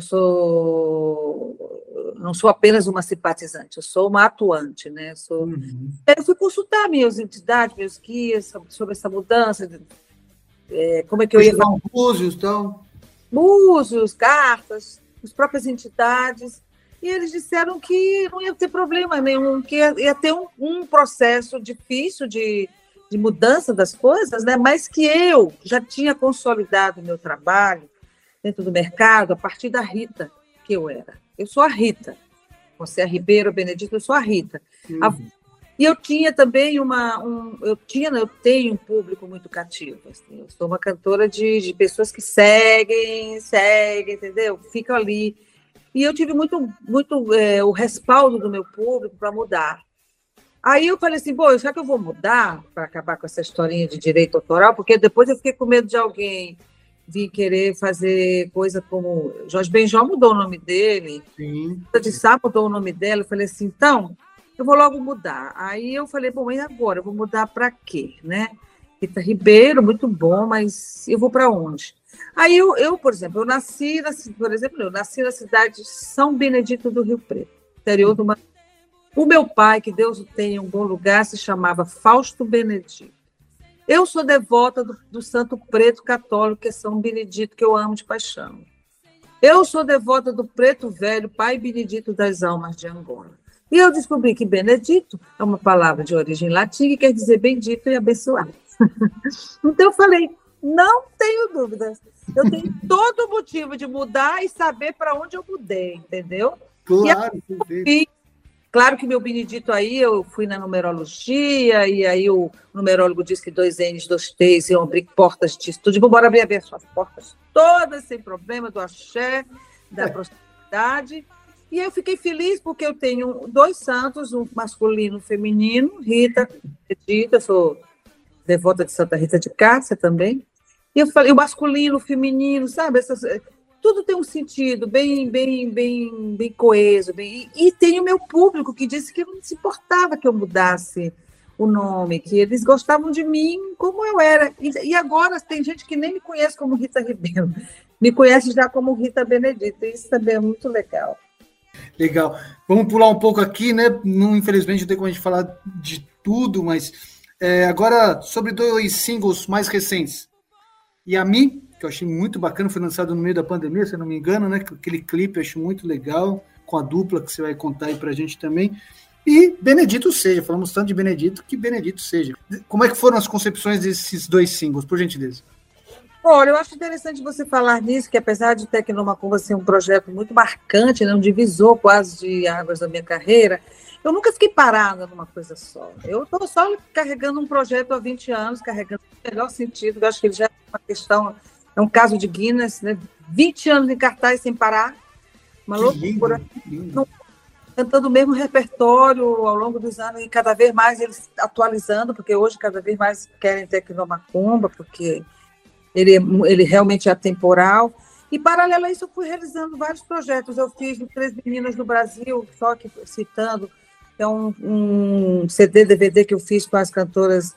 sou, não sou apenas uma simpatizante, eu sou uma atuante, né? Sou, uhum. Eu fui consultar minhas entidades, meus guias, sobre essa mudança, de, é, como é que eu ia fazer. Búzios, então. Búzios, cartas, as próprias entidades, e eles disseram que não ia ter problema nenhum, que ia, ia ter um, um processo difícil de, de mudança das coisas, né? Mas que eu já tinha consolidado o meu trabalho dentro do mercado a partir da Rita, que eu era. Eu sou a Rita. Você é a Ribeiro, Benedito, eu sou a Rita. Uhum. A, e eu tinha também uma... Um, eu, tinha, eu tenho um público muito cativo. Assim, eu sou uma cantora de, de pessoas que seguem, seguem, entendeu? Ficam ali. E eu tive muito, muito é, o respaldo do meu público para mudar. Aí eu falei assim, bom, já que eu vou mudar para acabar com essa historinha de direito autoral, porque depois eu fiquei com medo de alguém vir querer fazer coisa como... Jorge Benjol mudou o nome dele, a de Sá mudou o nome dela. Eu falei assim, então, eu vou logo mudar. Aí eu falei, bom, e agora? Eu vou mudar para quê? Né? Rita Ribeiro, muito bom, mas eu vou para onde? Aí eu, eu, por exemplo, eu nasci, nasci, por exemplo, eu nasci na cidade de São Benedito do Rio Preto, interior do Maranhão. O meu pai, que Deus o tenha em um bom lugar, se chamava Fausto Benedito. Eu sou devota do, do Santo Preto Católico, que é São Benedito, que eu amo de paixão. Eu sou devota do Preto Velho, Pai Benedito das Almas de Angola. E eu descobri que Benedito é uma palavra de origem latim que quer dizer bendito e abençoado. Então eu falei, não tenho dúvidas. Eu tenho todo motivo de mudar e saber para onde eu mudei, entendeu? Claro. E, claro que meu Benedito aí, eu fui na numerologia, e aí o numerólogo disse que dois N's, dois T's iam abrir portas de estudo. Bora abrir, abrir as suas portas todas, sem problema, do axé, da é. prosperidade. E eu fiquei feliz porque eu tenho dois santos, um masculino e um feminino, Rita, Benedito, eu sou devota de Santa Rita de Cássia também. E eu falei, o masculino, o feminino, sabe? Essas, tudo tem um sentido bem, bem, bem, bem coeso. Bem, e, e tem o meu público que disse que não se importava que eu mudasse o nome, que eles gostavam de mim como eu era. E, e agora tem gente que nem me conhece como Rita Ribeiro, me conhece já como Rita Benedito. Isso também é muito legal. Legal. Vamos pular um pouco aqui, né? Não, infelizmente não tem como a gente falar de tudo, mas é, agora sobre dois singles mais recentes. Yami, que eu achei muito bacana, foi lançado no meio da pandemia, se eu não me engano, né? Aquele clipe eu acho muito legal, com a dupla que você vai contar aí pra gente também. E Benedito Seja, falamos tanto de Benedito, que Benedito Seja. Como é que foram as concepções desses dois singles, por gentileza? Olha, eu acho interessante você falar nisso, que apesar de Tecnomacumba ser um projeto muito marcante, né, um divisor quase de águas da minha carreira, eu nunca fiquei parada numa coisa só. Eu estou só carregando um projeto há vinte anos, carregando no melhor sentido, eu acho que ele já é uma questão, é um caso de Guinness, né? vinte anos em cartaz sem parar, uma loucura, cantando o mesmo repertório ao longo dos anos, e cada vez mais eles atualizando, porque hoje cada vez mais querem Tecnomacumba, porque ele, ele realmente é atemporal. E, paralelo a isso, eu fui realizando vários projetos. Eu fiz Três Meninas no Brasil, só que citando, é um, um C D, D V D que eu fiz com as cantoras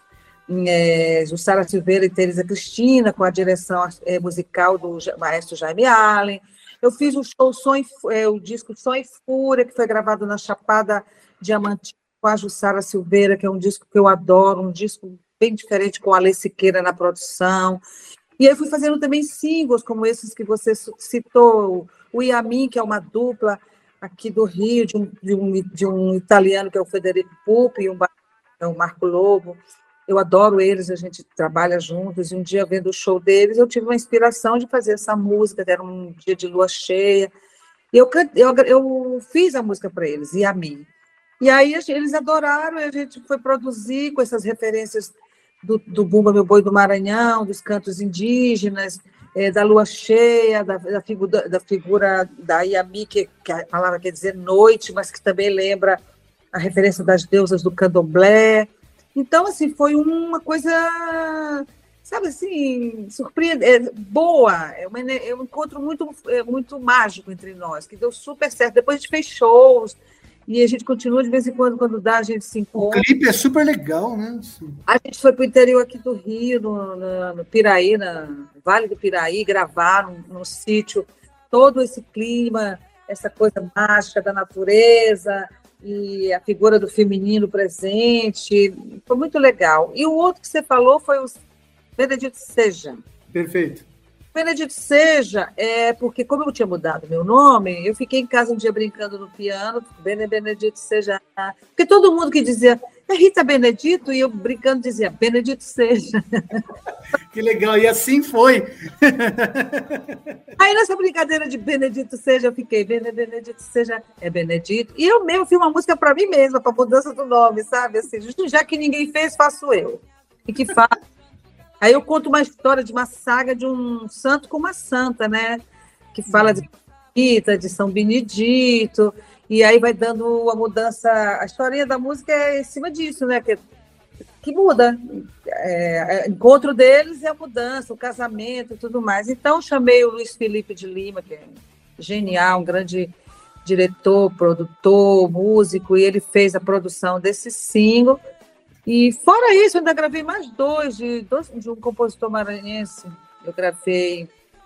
é, Jussara Silveira e Teresa Cristina, com a direção é, musical do maestro Jaime Allen. Eu fiz o show Som e, é, o disco Som e Fúria, que foi gravado na Chapada Diamantina, com a Jussara Silveira, que é um disco que eu adoro, um disco bem diferente, com a Alê Siqueira na produção. E aí fui fazendo também singles, como esses que você citou, o Yamin, que é uma dupla aqui do Rio, de um, de um, de um italiano, que é o Federico Pupi, e um, é o Marco Lobo. Eu adoro eles, a gente trabalha juntos, e um dia, vendo o show deles, eu tive uma inspiração de fazer essa música, que era um dia de lua cheia, e eu, eu, eu fiz a música para eles, Yamin. E aí eles adoraram, e a gente foi produzir com essas referências do, do Bumba Meu Boi do Maranhão, dos cantos indígenas, é, da lua cheia, da, da, figura, da figura da Yami, que, que a palavra quer dizer noite, mas que também lembra a referência das deusas do candomblé. Então, assim, foi uma coisa, sabe assim, surpreendente, boa, é, uma, é um encontro muito, é, muito mágico entre nós, que deu super certo. Depois a gente fez shows, e a gente continua, de vez em quando, quando dá, a gente se encontra. O clipe é super legal, né? A gente foi para o interior aqui do Rio, no, no, no Piraí, no Vale do Piraí, gravar no, no sítio, todo esse clima, essa coisa mágica da natureza, e a figura do feminino presente, foi muito legal. E o outro que você falou foi o Benedito Seja. Perfeito. Benedito Seja, é porque, como eu tinha mudado meu nome, eu fiquei em casa um dia brincando no piano, Bene Benedito Seja. Porque todo mundo que dizia, é Rita Benedito, e eu brincando dizia, Benedito Seja. Que legal, e assim foi. Aí nessa brincadeira de Benedito Seja, eu fiquei, Bene Benedito Seja, é Benedito. E eu mesmo fiz uma música para mim mesma, para mudança do nome, sabe? Assim, já que ninguém fez, faço eu. E que faço. Aí eu conto uma história de uma saga de um santo com uma santa, né? Que fala de Rita, de São Benedito, e aí vai dando a mudança. A historinha da música é em cima disso, né? Que, que muda. É, o encontro deles é a mudança, o casamento e tudo mais. Então, chamei o Luiz Felipe de Lima, que é genial, um grande diretor, produtor, músico, e ele fez a produção desse single. E fora isso, eu ainda gravei mais dois, de, dois, de um compositor maranhense. Eu gravei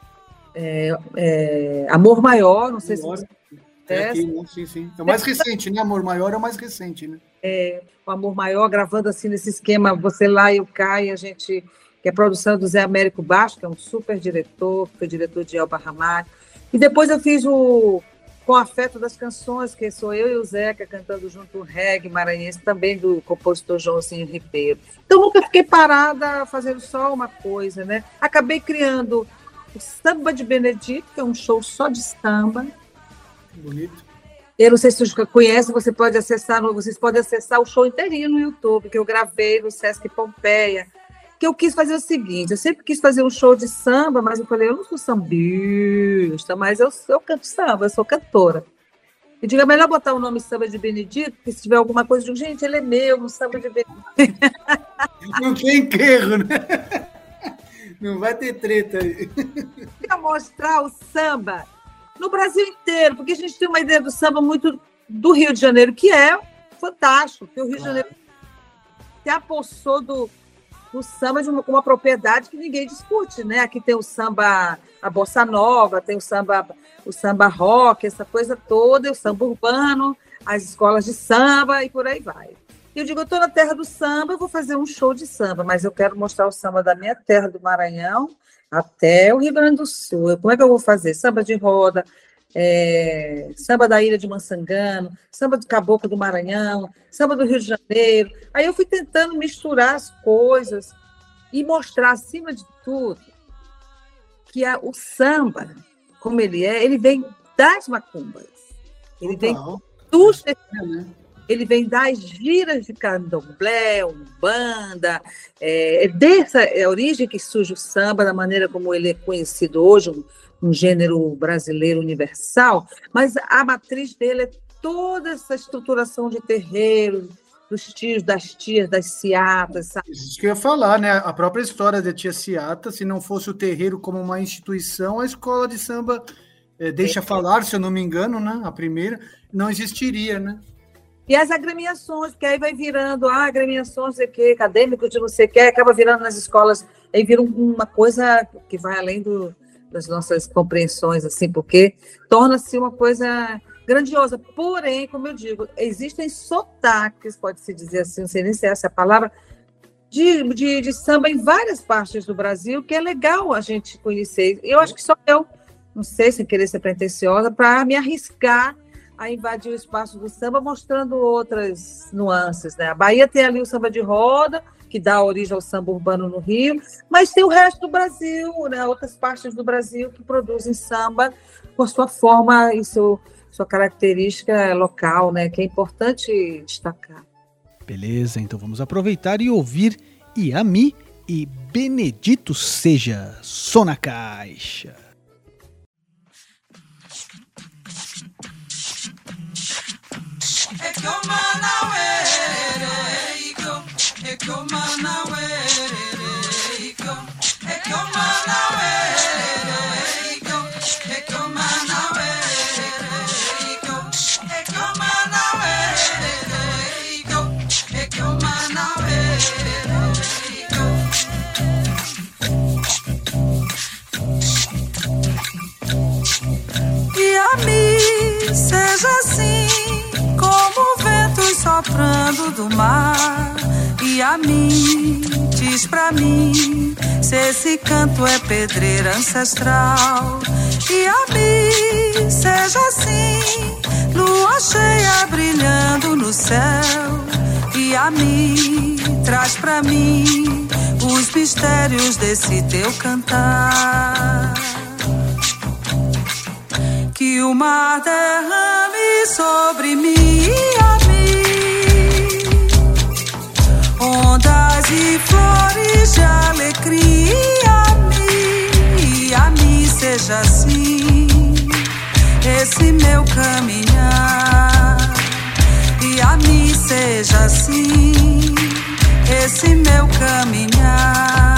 é, é, Amor Maior, não sei Amor. se você é, aqui, né? Sim, sim. É o mais recente, né? Amor Maior é o mais recente, né? É, o Amor Maior, gravando assim nesse esquema, você lá e eu cá, e a gente, que é a produção do Zé Américo Baixo, que é um super diretor, foi diretor de Elba Ramalho. E depois eu fiz o Com Afeto das Canções, que sou eu e o Zeca cantando junto o reggae maranhense, também do compositor Joãozinho Ribeiro. Então, nunca fiquei parada fazendo só uma coisa, né? Acabei criando o Samba de Benedito, que é um show só de samba. Bonito. Eu não sei se você conhece, você pode acessar, vocês podem acessar o show inteirinho no YouTube, que eu gravei no Sesc Pompeia. Que eu quis fazer o seguinte, eu sempre quis fazer um show de samba, mas eu falei, eu não sou sambista, mas eu, eu canto samba, eu sou cantora. Eu digo, é melhor botar o nome Samba de Benedito, porque se tiver alguma coisa, eu digo, gente, ele é meu, um Samba de Benedito. Não tem enterro, né? Não vai ter treta aí. Para mostrar o samba no Brasil inteiro, porque a gente tem uma ideia do samba muito do Rio de Janeiro, que é fantástico, porque o Rio de Janeiro se apossou do o samba de uma, uma propriedade que ninguém discute, né? Aqui tem o samba, a bossa nova, tem o samba, o samba rock, essa coisa toda, o samba urbano, as escolas de samba e por aí vai. E eu digo, eu estou na terra do samba, eu vou fazer um show de samba, mas eu quero mostrar o samba da minha terra, do Maranhão, até o Rio Grande do Sul. Como é que eu vou fazer? Samba de roda, É, samba da Ilha de Mansangano, samba do Caboclo do Maranhão, samba do Rio de Janeiro. Aí eu fui tentando misturar as coisas e mostrar, acima de tudo, que a, o samba, como ele é, ele vem das macumbas. Ele vem dos ele vem das giras de candomblé, umbanda, é, é dessa é a origem que surge o samba, da maneira como ele é conhecido hoje, um, um gênero brasileiro universal, mas a matriz dele é toda essa estruturação de terreiro, dos tios, das tias, das ciatas, sabe? Isso que eu ia falar, né? A própria história da tia Ciata, se não fosse o terreiro como uma instituição, a escola de samba, é, deixa é. falar, se eu não me engano, né? A primeira, não existiria, né? E as agremiações, que aí vai virando, ah, agremiações, não sei o quê, acadêmicos de não sei o quê, acaba virando nas escolas, aí vira uma coisa que vai além do, das nossas compreensões, assim, porque torna-se uma coisa grandiosa. Porém, como eu digo, existem sotaques, pode-se dizer assim, não sei nem se é essa a palavra, de, de, de samba em várias partes do Brasil, que é legal a gente conhecer. Eu acho que só eu, não sei, sem querer ser pretensiosa, para me arriscar a invadir o espaço do samba, mostrando outras nuances, né? A Bahia tem ali o samba de roda, que dá origem ao samba urbano no Rio, mas tem o resto do Brasil, né? Outras partes do Brasil que produzem samba com sua forma e seu, sua característica local, né? Que é importante destacar. Beleza, então vamos aproveitar e ouvir Iami e Benedito Seja, Som na Caixa. Seja assim como ventos soprando do mar. E a mim, diz pra mim, se esse canto é pedreira ancestral. E a mim, seja assim, lua cheia brilhando no céu. E a mim, traz pra mim os mistérios desse teu cantar. Que o mar derrame sobre mim e a mim ondas e flores de alegria. A mim, e a mim seja assim esse meu caminhar. E a mim seja assim esse meu caminhar.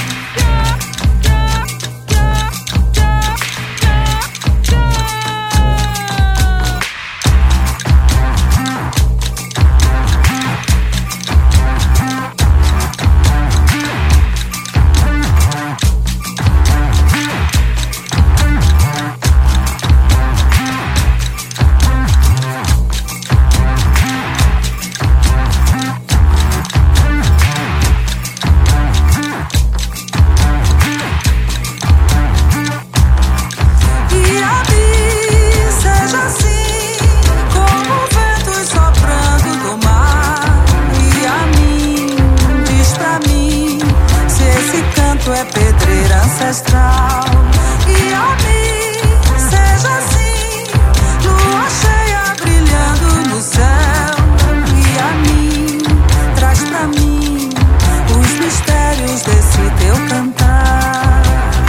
É pedreira ancestral. E a mim seja assim, lua cheia brilhando no céu. E a mim traz pra mim os mistérios desse teu cantar.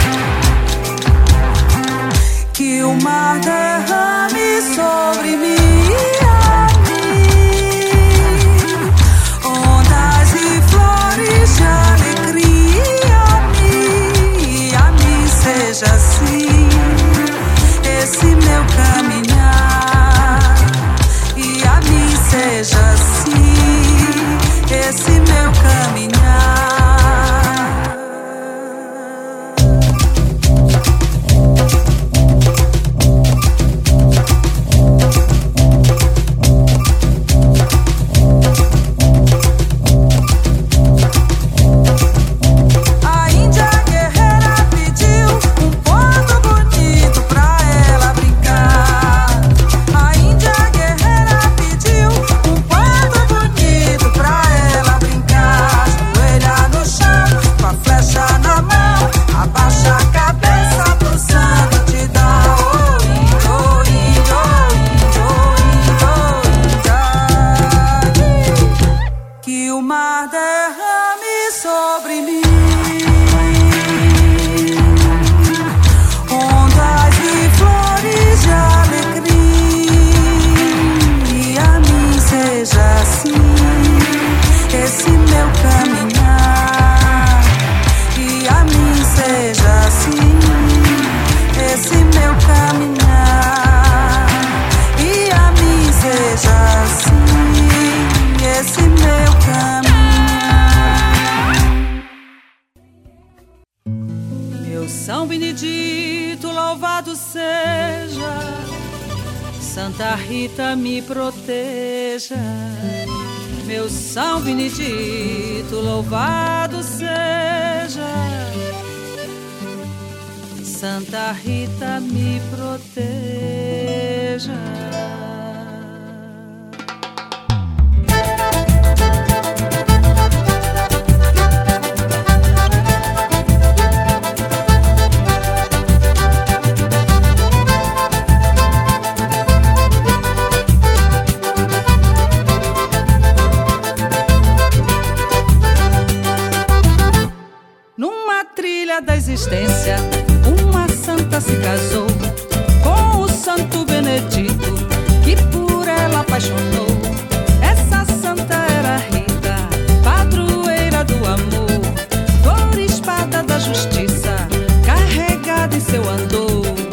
Que o mar derrame sobre mim. Seja assim esse meu caminhar. E a mim seja assim esse meu caminhar. São Benedito, louvado seja, Santa Rita me proteja, meu São Benedito, louvado seja. Santa Rita me proteja. Numa trilha da existência, uma santa se casou com o Santo Benedito, que por ela apaixonou. Essa santa era Rita, padroeira do amor, flor e espada da justiça, carregada em seu andor.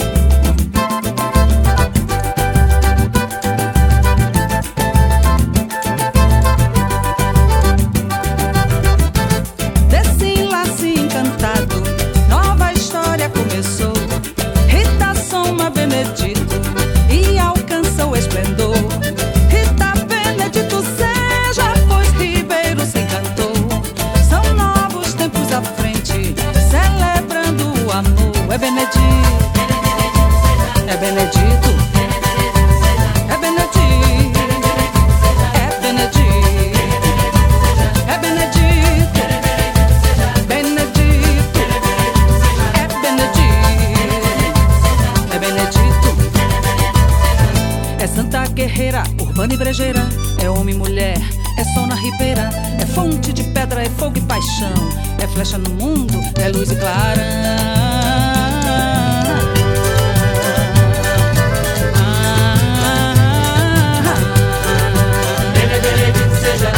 Começou, Rita soma Benedito e alcança o esplendor. Rita Benedito seja, pois Ribeiro se encantou. São novos tempos à frente, celebrando o amor. É Benedito, é Benedito, é Benedito, é Benedito, é Benedito, Benedito. É santa guerreira, urbana e brejeira, é homem e mulher, é sol na ribeira, é fonte de pedra, é fogo e paixão, é flecha no mundo, é luz e clarão. Benedito seja.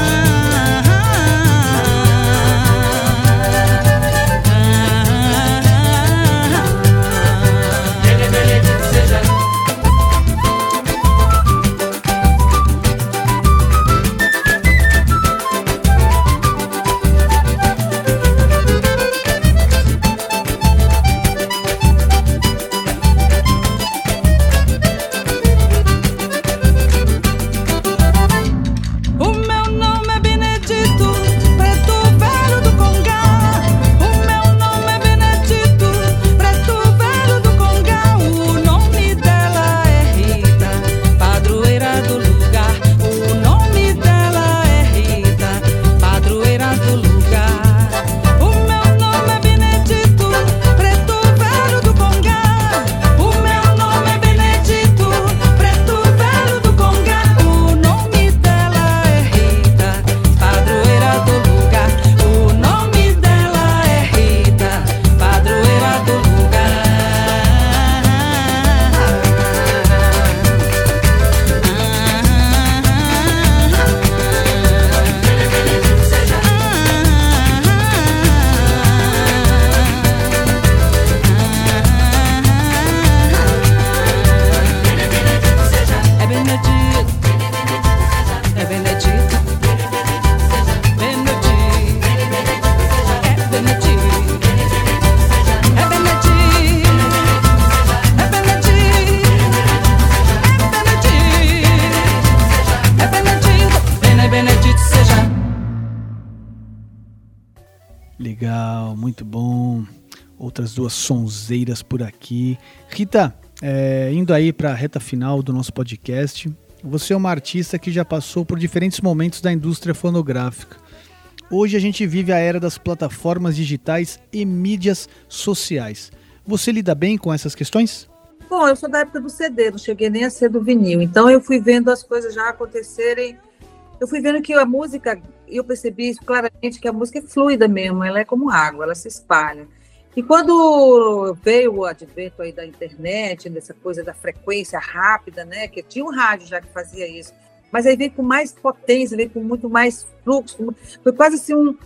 Legal, muito bom. Outras duas sonzeiras por aqui. Rita, é, indo aí para a reta final do nosso podcast, você é uma artista que já passou por diferentes momentos da indústria fonográfica. Hoje a gente vive a era das plataformas digitais e mídias sociais. Você lida bem com essas questões? Bom, eu sou da época do C D, não cheguei nem a ser do vinil. Então eu fui vendo as coisas já acontecerem. Eu fui vendo que a música, eu percebi isso claramente, que a música é fluida mesmo, ela é como água, ela se espalha. E quando veio o advento aí da internet, dessa coisa da frequência rápida, né, que tinha um rádio já que fazia isso, mas aí veio com mais potência, veio com muito mais fluxo, foi quase assim um,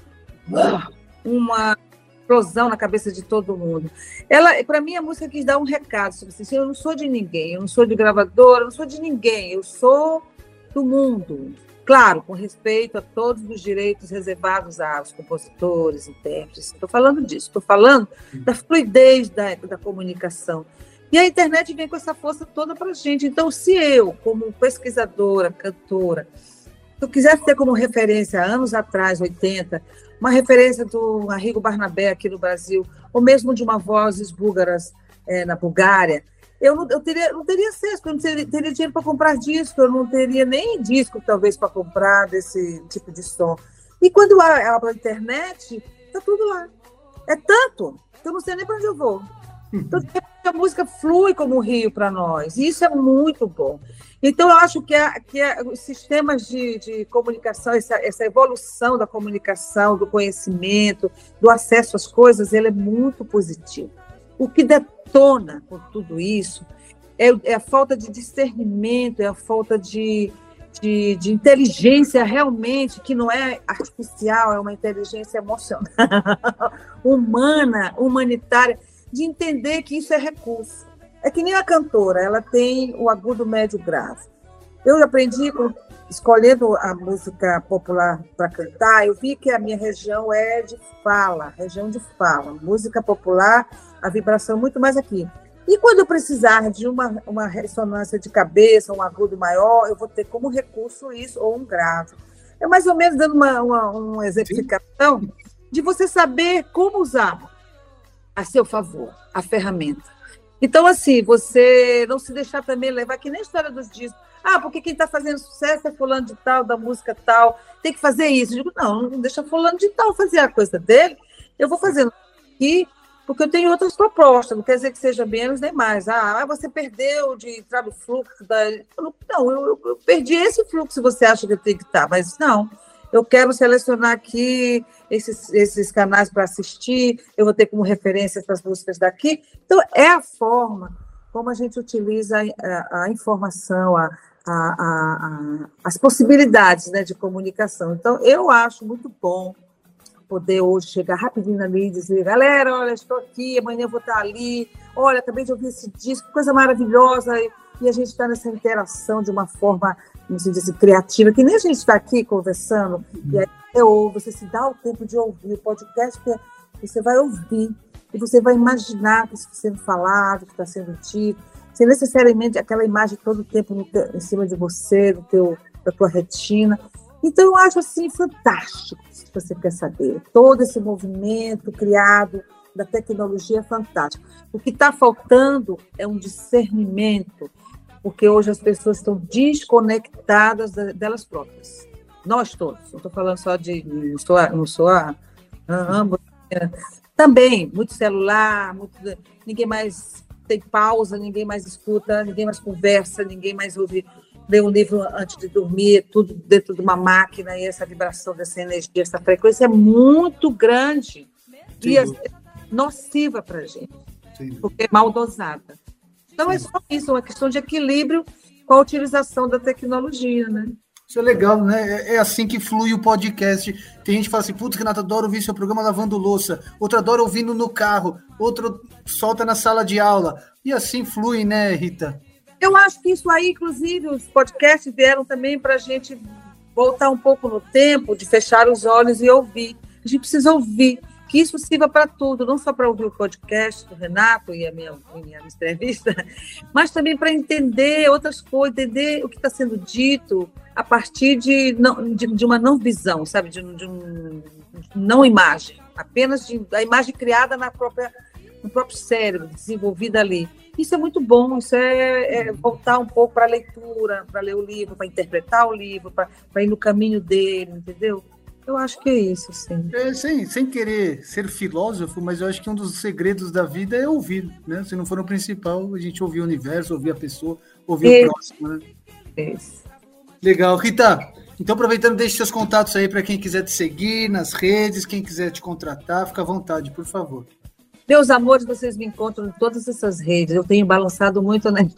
uma explosão na cabeça de todo mundo. Ela, para mim, a música quis dar um recado, assim, eu não sou de ninguém, eu não sou de gravadora, eu não sou de ninguém, eu sou do mundo. Claro, com respeito a todos os direitos reservados aos compositores, intérpretes. Estou falando disso, estou falando da fluidez da, da comunicação. E a internet vem com essa força toda para a gente. Então, se eu, como pesquisadora, cantora, se eu quisesse ter como referência, anos atrás, oitenta, uma referência do Arrigo Barnabé aqui no Brasil, ou mesmo de uma Vozes Búlgaras é, na Bulgária, eu não, eu teria, não teria acesso, eu não teria, teria dinheiro para comprar disco, eu não teria nem disco, talvez, para comprar desse tipo de som. E quando eu abro a internet, está tudo lá. É tanto que eu não sei nem para onde eu vou. Então, a música flui como um rio para nós, e isso é muito bom. Então, eu acho que, a, que a, os sistemas de, de comunicação, essa, essa evolução da comunicação, do conhecimento, do acesso às coisas, ele é muito positivo. O que detona com tudo isso é, é a falta de discernimento, é a falta de, de, de inteligência realmente, que não é artificial, é uma inteligência emocional, humana, humanitária, de entender que isso é recurso. É que nem a cantora, ela tem o agudo, médio, grave. Eu aprendi, com, escolhendo a música popular para cantar, eu vi que a minha região é de fala, região de fala. Música popular, a vibração muito mais aqui. E quando eu precisar de uma, uma ressonância de cabeça, um agudo maior, eu vou ter como recurso isso, ou um grave. É mais ou menos dando uma, uma, uma exemplificação de você saber como usar a seu favor a ferramenta. Então, assim, você não se deixar também levar, que nem a história dos discos. Ah, porque quem está fazendo sucesso é fulano de tal, da música tal, tem que fazer isso. Eu digo, não, não deixa fulano de tal fazer a coisa dele, eu vou fazendo aqui, porque eu tenho outras propostas, não quer dizer que seja menos nem mais. Ah, você perdeu de entrar no fluxo da... Não, eu, eu perdi esse fluxo, se você acha que eu tenho que estar, mas não. Eu quero selecionar aqui esses, esses canais para assistir, eu vou ter como referência essas músicas daqui. Então, é a forma como a gente utiliza a, a informação, a, a, a, a, as possibilidades, né, de comunicação. Então, eu acho muito bom poder hoje chegar rapidinho ali e dizer, galera, olha, estou aqui, amanhã eu vou estar ali, olha, acabei de ouvir esse disco, coisa maravilhosa, e, e a gente está nessa interação de uma forma, como se diz, criativa, que nem a gente está aqui conversando, uhum. E aí você ouve, você se dá o tempo de ouvir o podcast, que você vai ouvir, e você vai imaginar o que está sendo falado, o que está sendo dito, sem necessariamente aquela imagem todo o tempo no teu, em cima de você, no teu, da tua retina. Então, eu acho assim fantástico, se você quer saber. Todo esse movimento criado da tecnologia é fantástico. O que está faltando é um discernimento, porque hoje as pessoas estão desconectadas delas próprias. Nós todos, não estou falando só de... Não sou a... Não sou a ambos, também, muito celular, muito, ninguém mais tem pausa, ninguém mais escuta, ninguém mais conversa, ninguém mais ouve... ler um livro antes de dormir, tudo dentro de uma máquina, e essa vibração dessa energia, essa frequência é muito grande. Sim. E é nociva para a gente, sim, porque é mal dosada. Então, sim, é só isso, uma questão de equilíbrio com a utilização da tecnologia, né? Isso é legal, né? É assim que flui o podcast. Tem gente que fala assim, putz, Renata, adoro ouvir seu programa lavando louça. Outro adora ouvindo no carro. Outro solta na sala de aula. E assim flui, né, Rita? Eu acho que isso aí, inclusive, os podcasts vieram também para a gente voltar um pouco no tempo, de fechar os olhos e ouvir. A gente precisa ouvir, que isso sirva para tudo, não só para ouvir o podcast do Renato e a minha, minha entrevista, mas também para entender outras coisas, entender o que está sendo dito a partir de, não, de, de uma não visão, sabe? De, de um não imagem, apenas de, a imagem criada na própria, no próprio cérebro, desenvolvida ali. Isso é muito bom, isso é, é voltar um pouco para a leitura, para ler o livro, para interpretar o livro, para ir no caminho dele, entendeu? Eu acho que é isso, sim. É, sem, sem querer ser filósofo, mas eu acho que um dos segredos da vida é ouvir, né? Se não for o principal, a gente ouvir o universo, ouvir a pessoa, ouvir é. o próximo, né? É. Legal. Rita, então aproveitando, deixe seus contatos aí para quem quiser te seguir nas redes, quem quiser te contratar, fica à vontade, por favor. Meus amores, vocês me encontram em todas essas redes. Eu tenho balançado muito, né?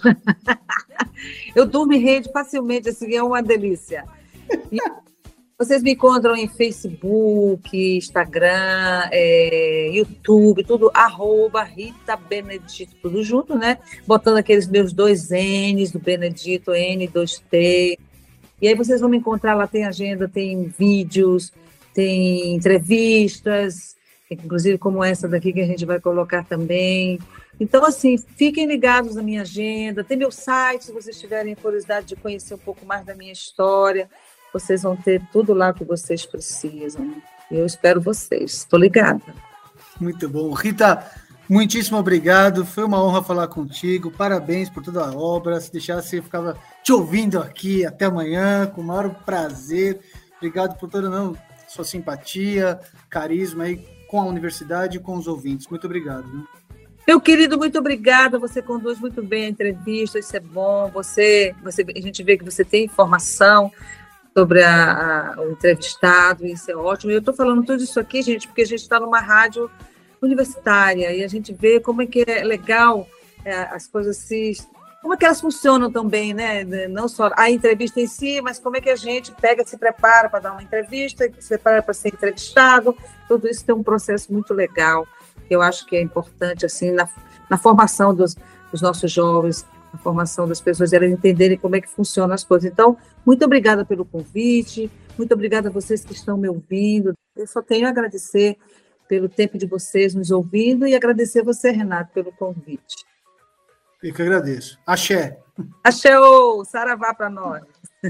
Eu durmo em rede facilmente, assim, é uma delícia. E vocês me encontram em Facebook, Instagram, é, YouTube, tudo, arroba Rita Benedito, tudo junto, né? Botando aqueles meus dois N's do Benedito, N, dois T. E aí vocês vão me encontrar lá, tem agenda, tem vídeos, tem entrevistas, inclusive como essa daqui que a gente vai colocar também. Então, assim, fiquem ligados na minha agenda, tem meu site, se vocês tiverem curiosidade de conhecer um pouco mais da minha história, vocês vão ter tudo lá que vocês precisam. Eu espero vocês, estou ligada. Muito bom. Rita, muitíssimo obrigado, foi uma honra falar contigo, parabéns por toda a obra, se deixasse eu ficava te ouvindo aqui até amanhã, com o maior prazer. Obrigado por toda não, sua simpatia, carisma aí com a universidade e com os ouvintes. Muito obrigado. Né? Meu querido, muito obrigada. Você conduz muito bem a entrevista, isso é bom. Você, você, a gente vê que você tem informação sobre a, a, o entrevistado, isso é ótimo. E eu estou falando tudo isso aqui, gente, porque a gente está numa rádio universitária e a gente vê como é que é legal é, as coisas se... Como é que elas funcionam também, né? Não só a entrevista em si, mas como é que a gente pega, se prepara para dar uma entrevista, se prepara para ser entrevistado. Tudo isso tem um processo muito legal, que eu acho que é importante, assim, na, na formação dos, dos nossos jovens, na formação das pessoas, elas entenderem como é que funcionam as coisas. Então, muito obrigada pelo convite, muito obrigada a vocês que estão me ouvindo. Eu só tenho a agradecer pelo tempo de vocês nos ouvindo e agradecer a você, Renato, pelo convite. Eu que agradeço. Axé. Axé, ô, saravá para nós.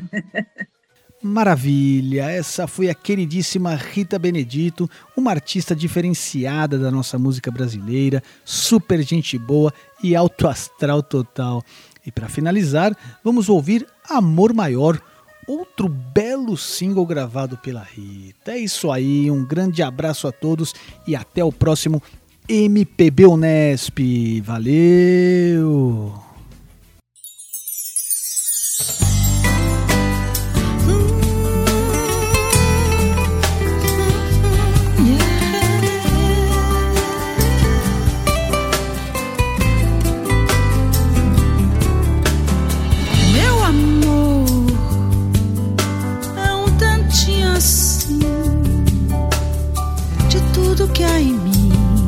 Maravilha, essa foi a queridíssima Rita Benedito, uma artista diferenciada da nossa música brasileira, super gente boa e alto astral total. E para finalizar, vamos ouvir Amor Maior, outro belo single gravado pela Rita. É isso aí, um grande abraço a todos e até o próximo M P B Unesp. Valeu! Meu amor é um tantinho assim de tudo que há em mim,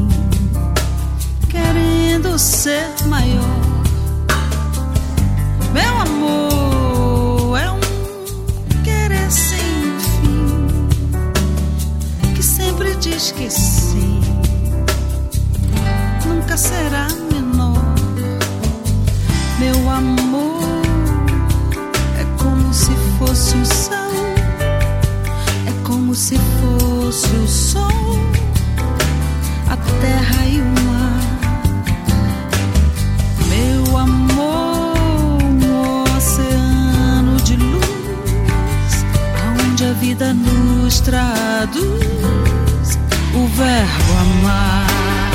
querendo ser maior. Meu amor é um querer sem fim, que sempre diz que sim, nunca será menor. Meu amor é como se fosse o céu, é como se fosse o sol, a terra e o mar. Meu amor, um oceano de luz, aonde a vida nos traduz o verbo amar.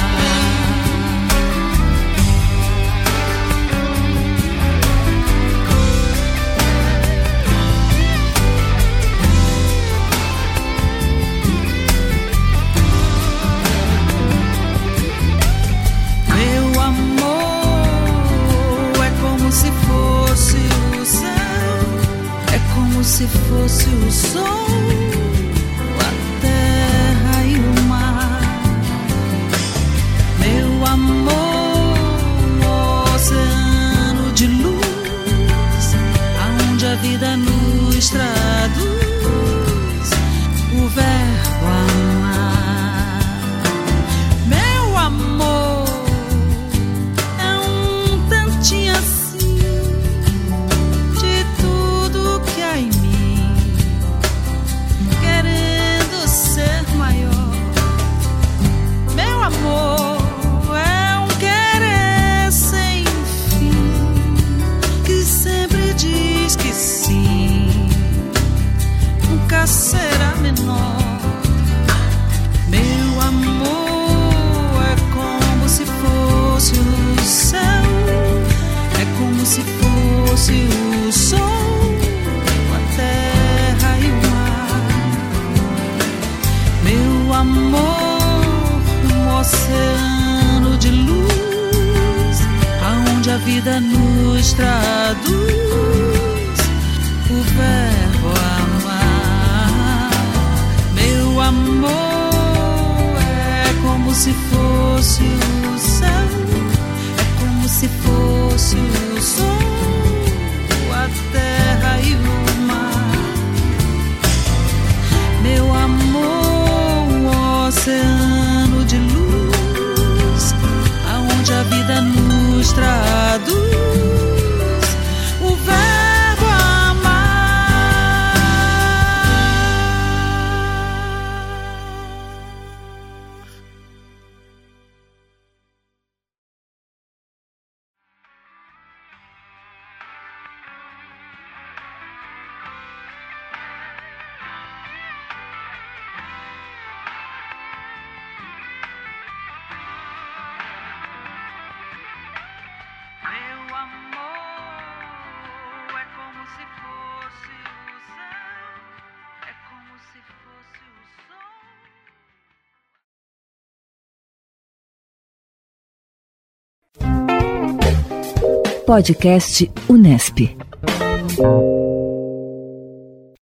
Como se fosse o sol, a terra e o mar. Meu amor, um oceano de luz, aonde a vida nos traduz o verbo amar. Meu amor é um tantinho assim de tudo que há em mim, querendo ser maior. Meu amor é um querer sem fim, que sempre diz que sim, nunca será menor. Meu amor é como se fosse o céu, é como se fosse o sol, a terra e o mar. Meu amor, um oceano de luz, aonde a vida nos traduz o verbo amar. Meu amor é como se fosse o céu, é como se fosse o sol, a terra e o mar. Meu amor, um oceano Podcast Unesp.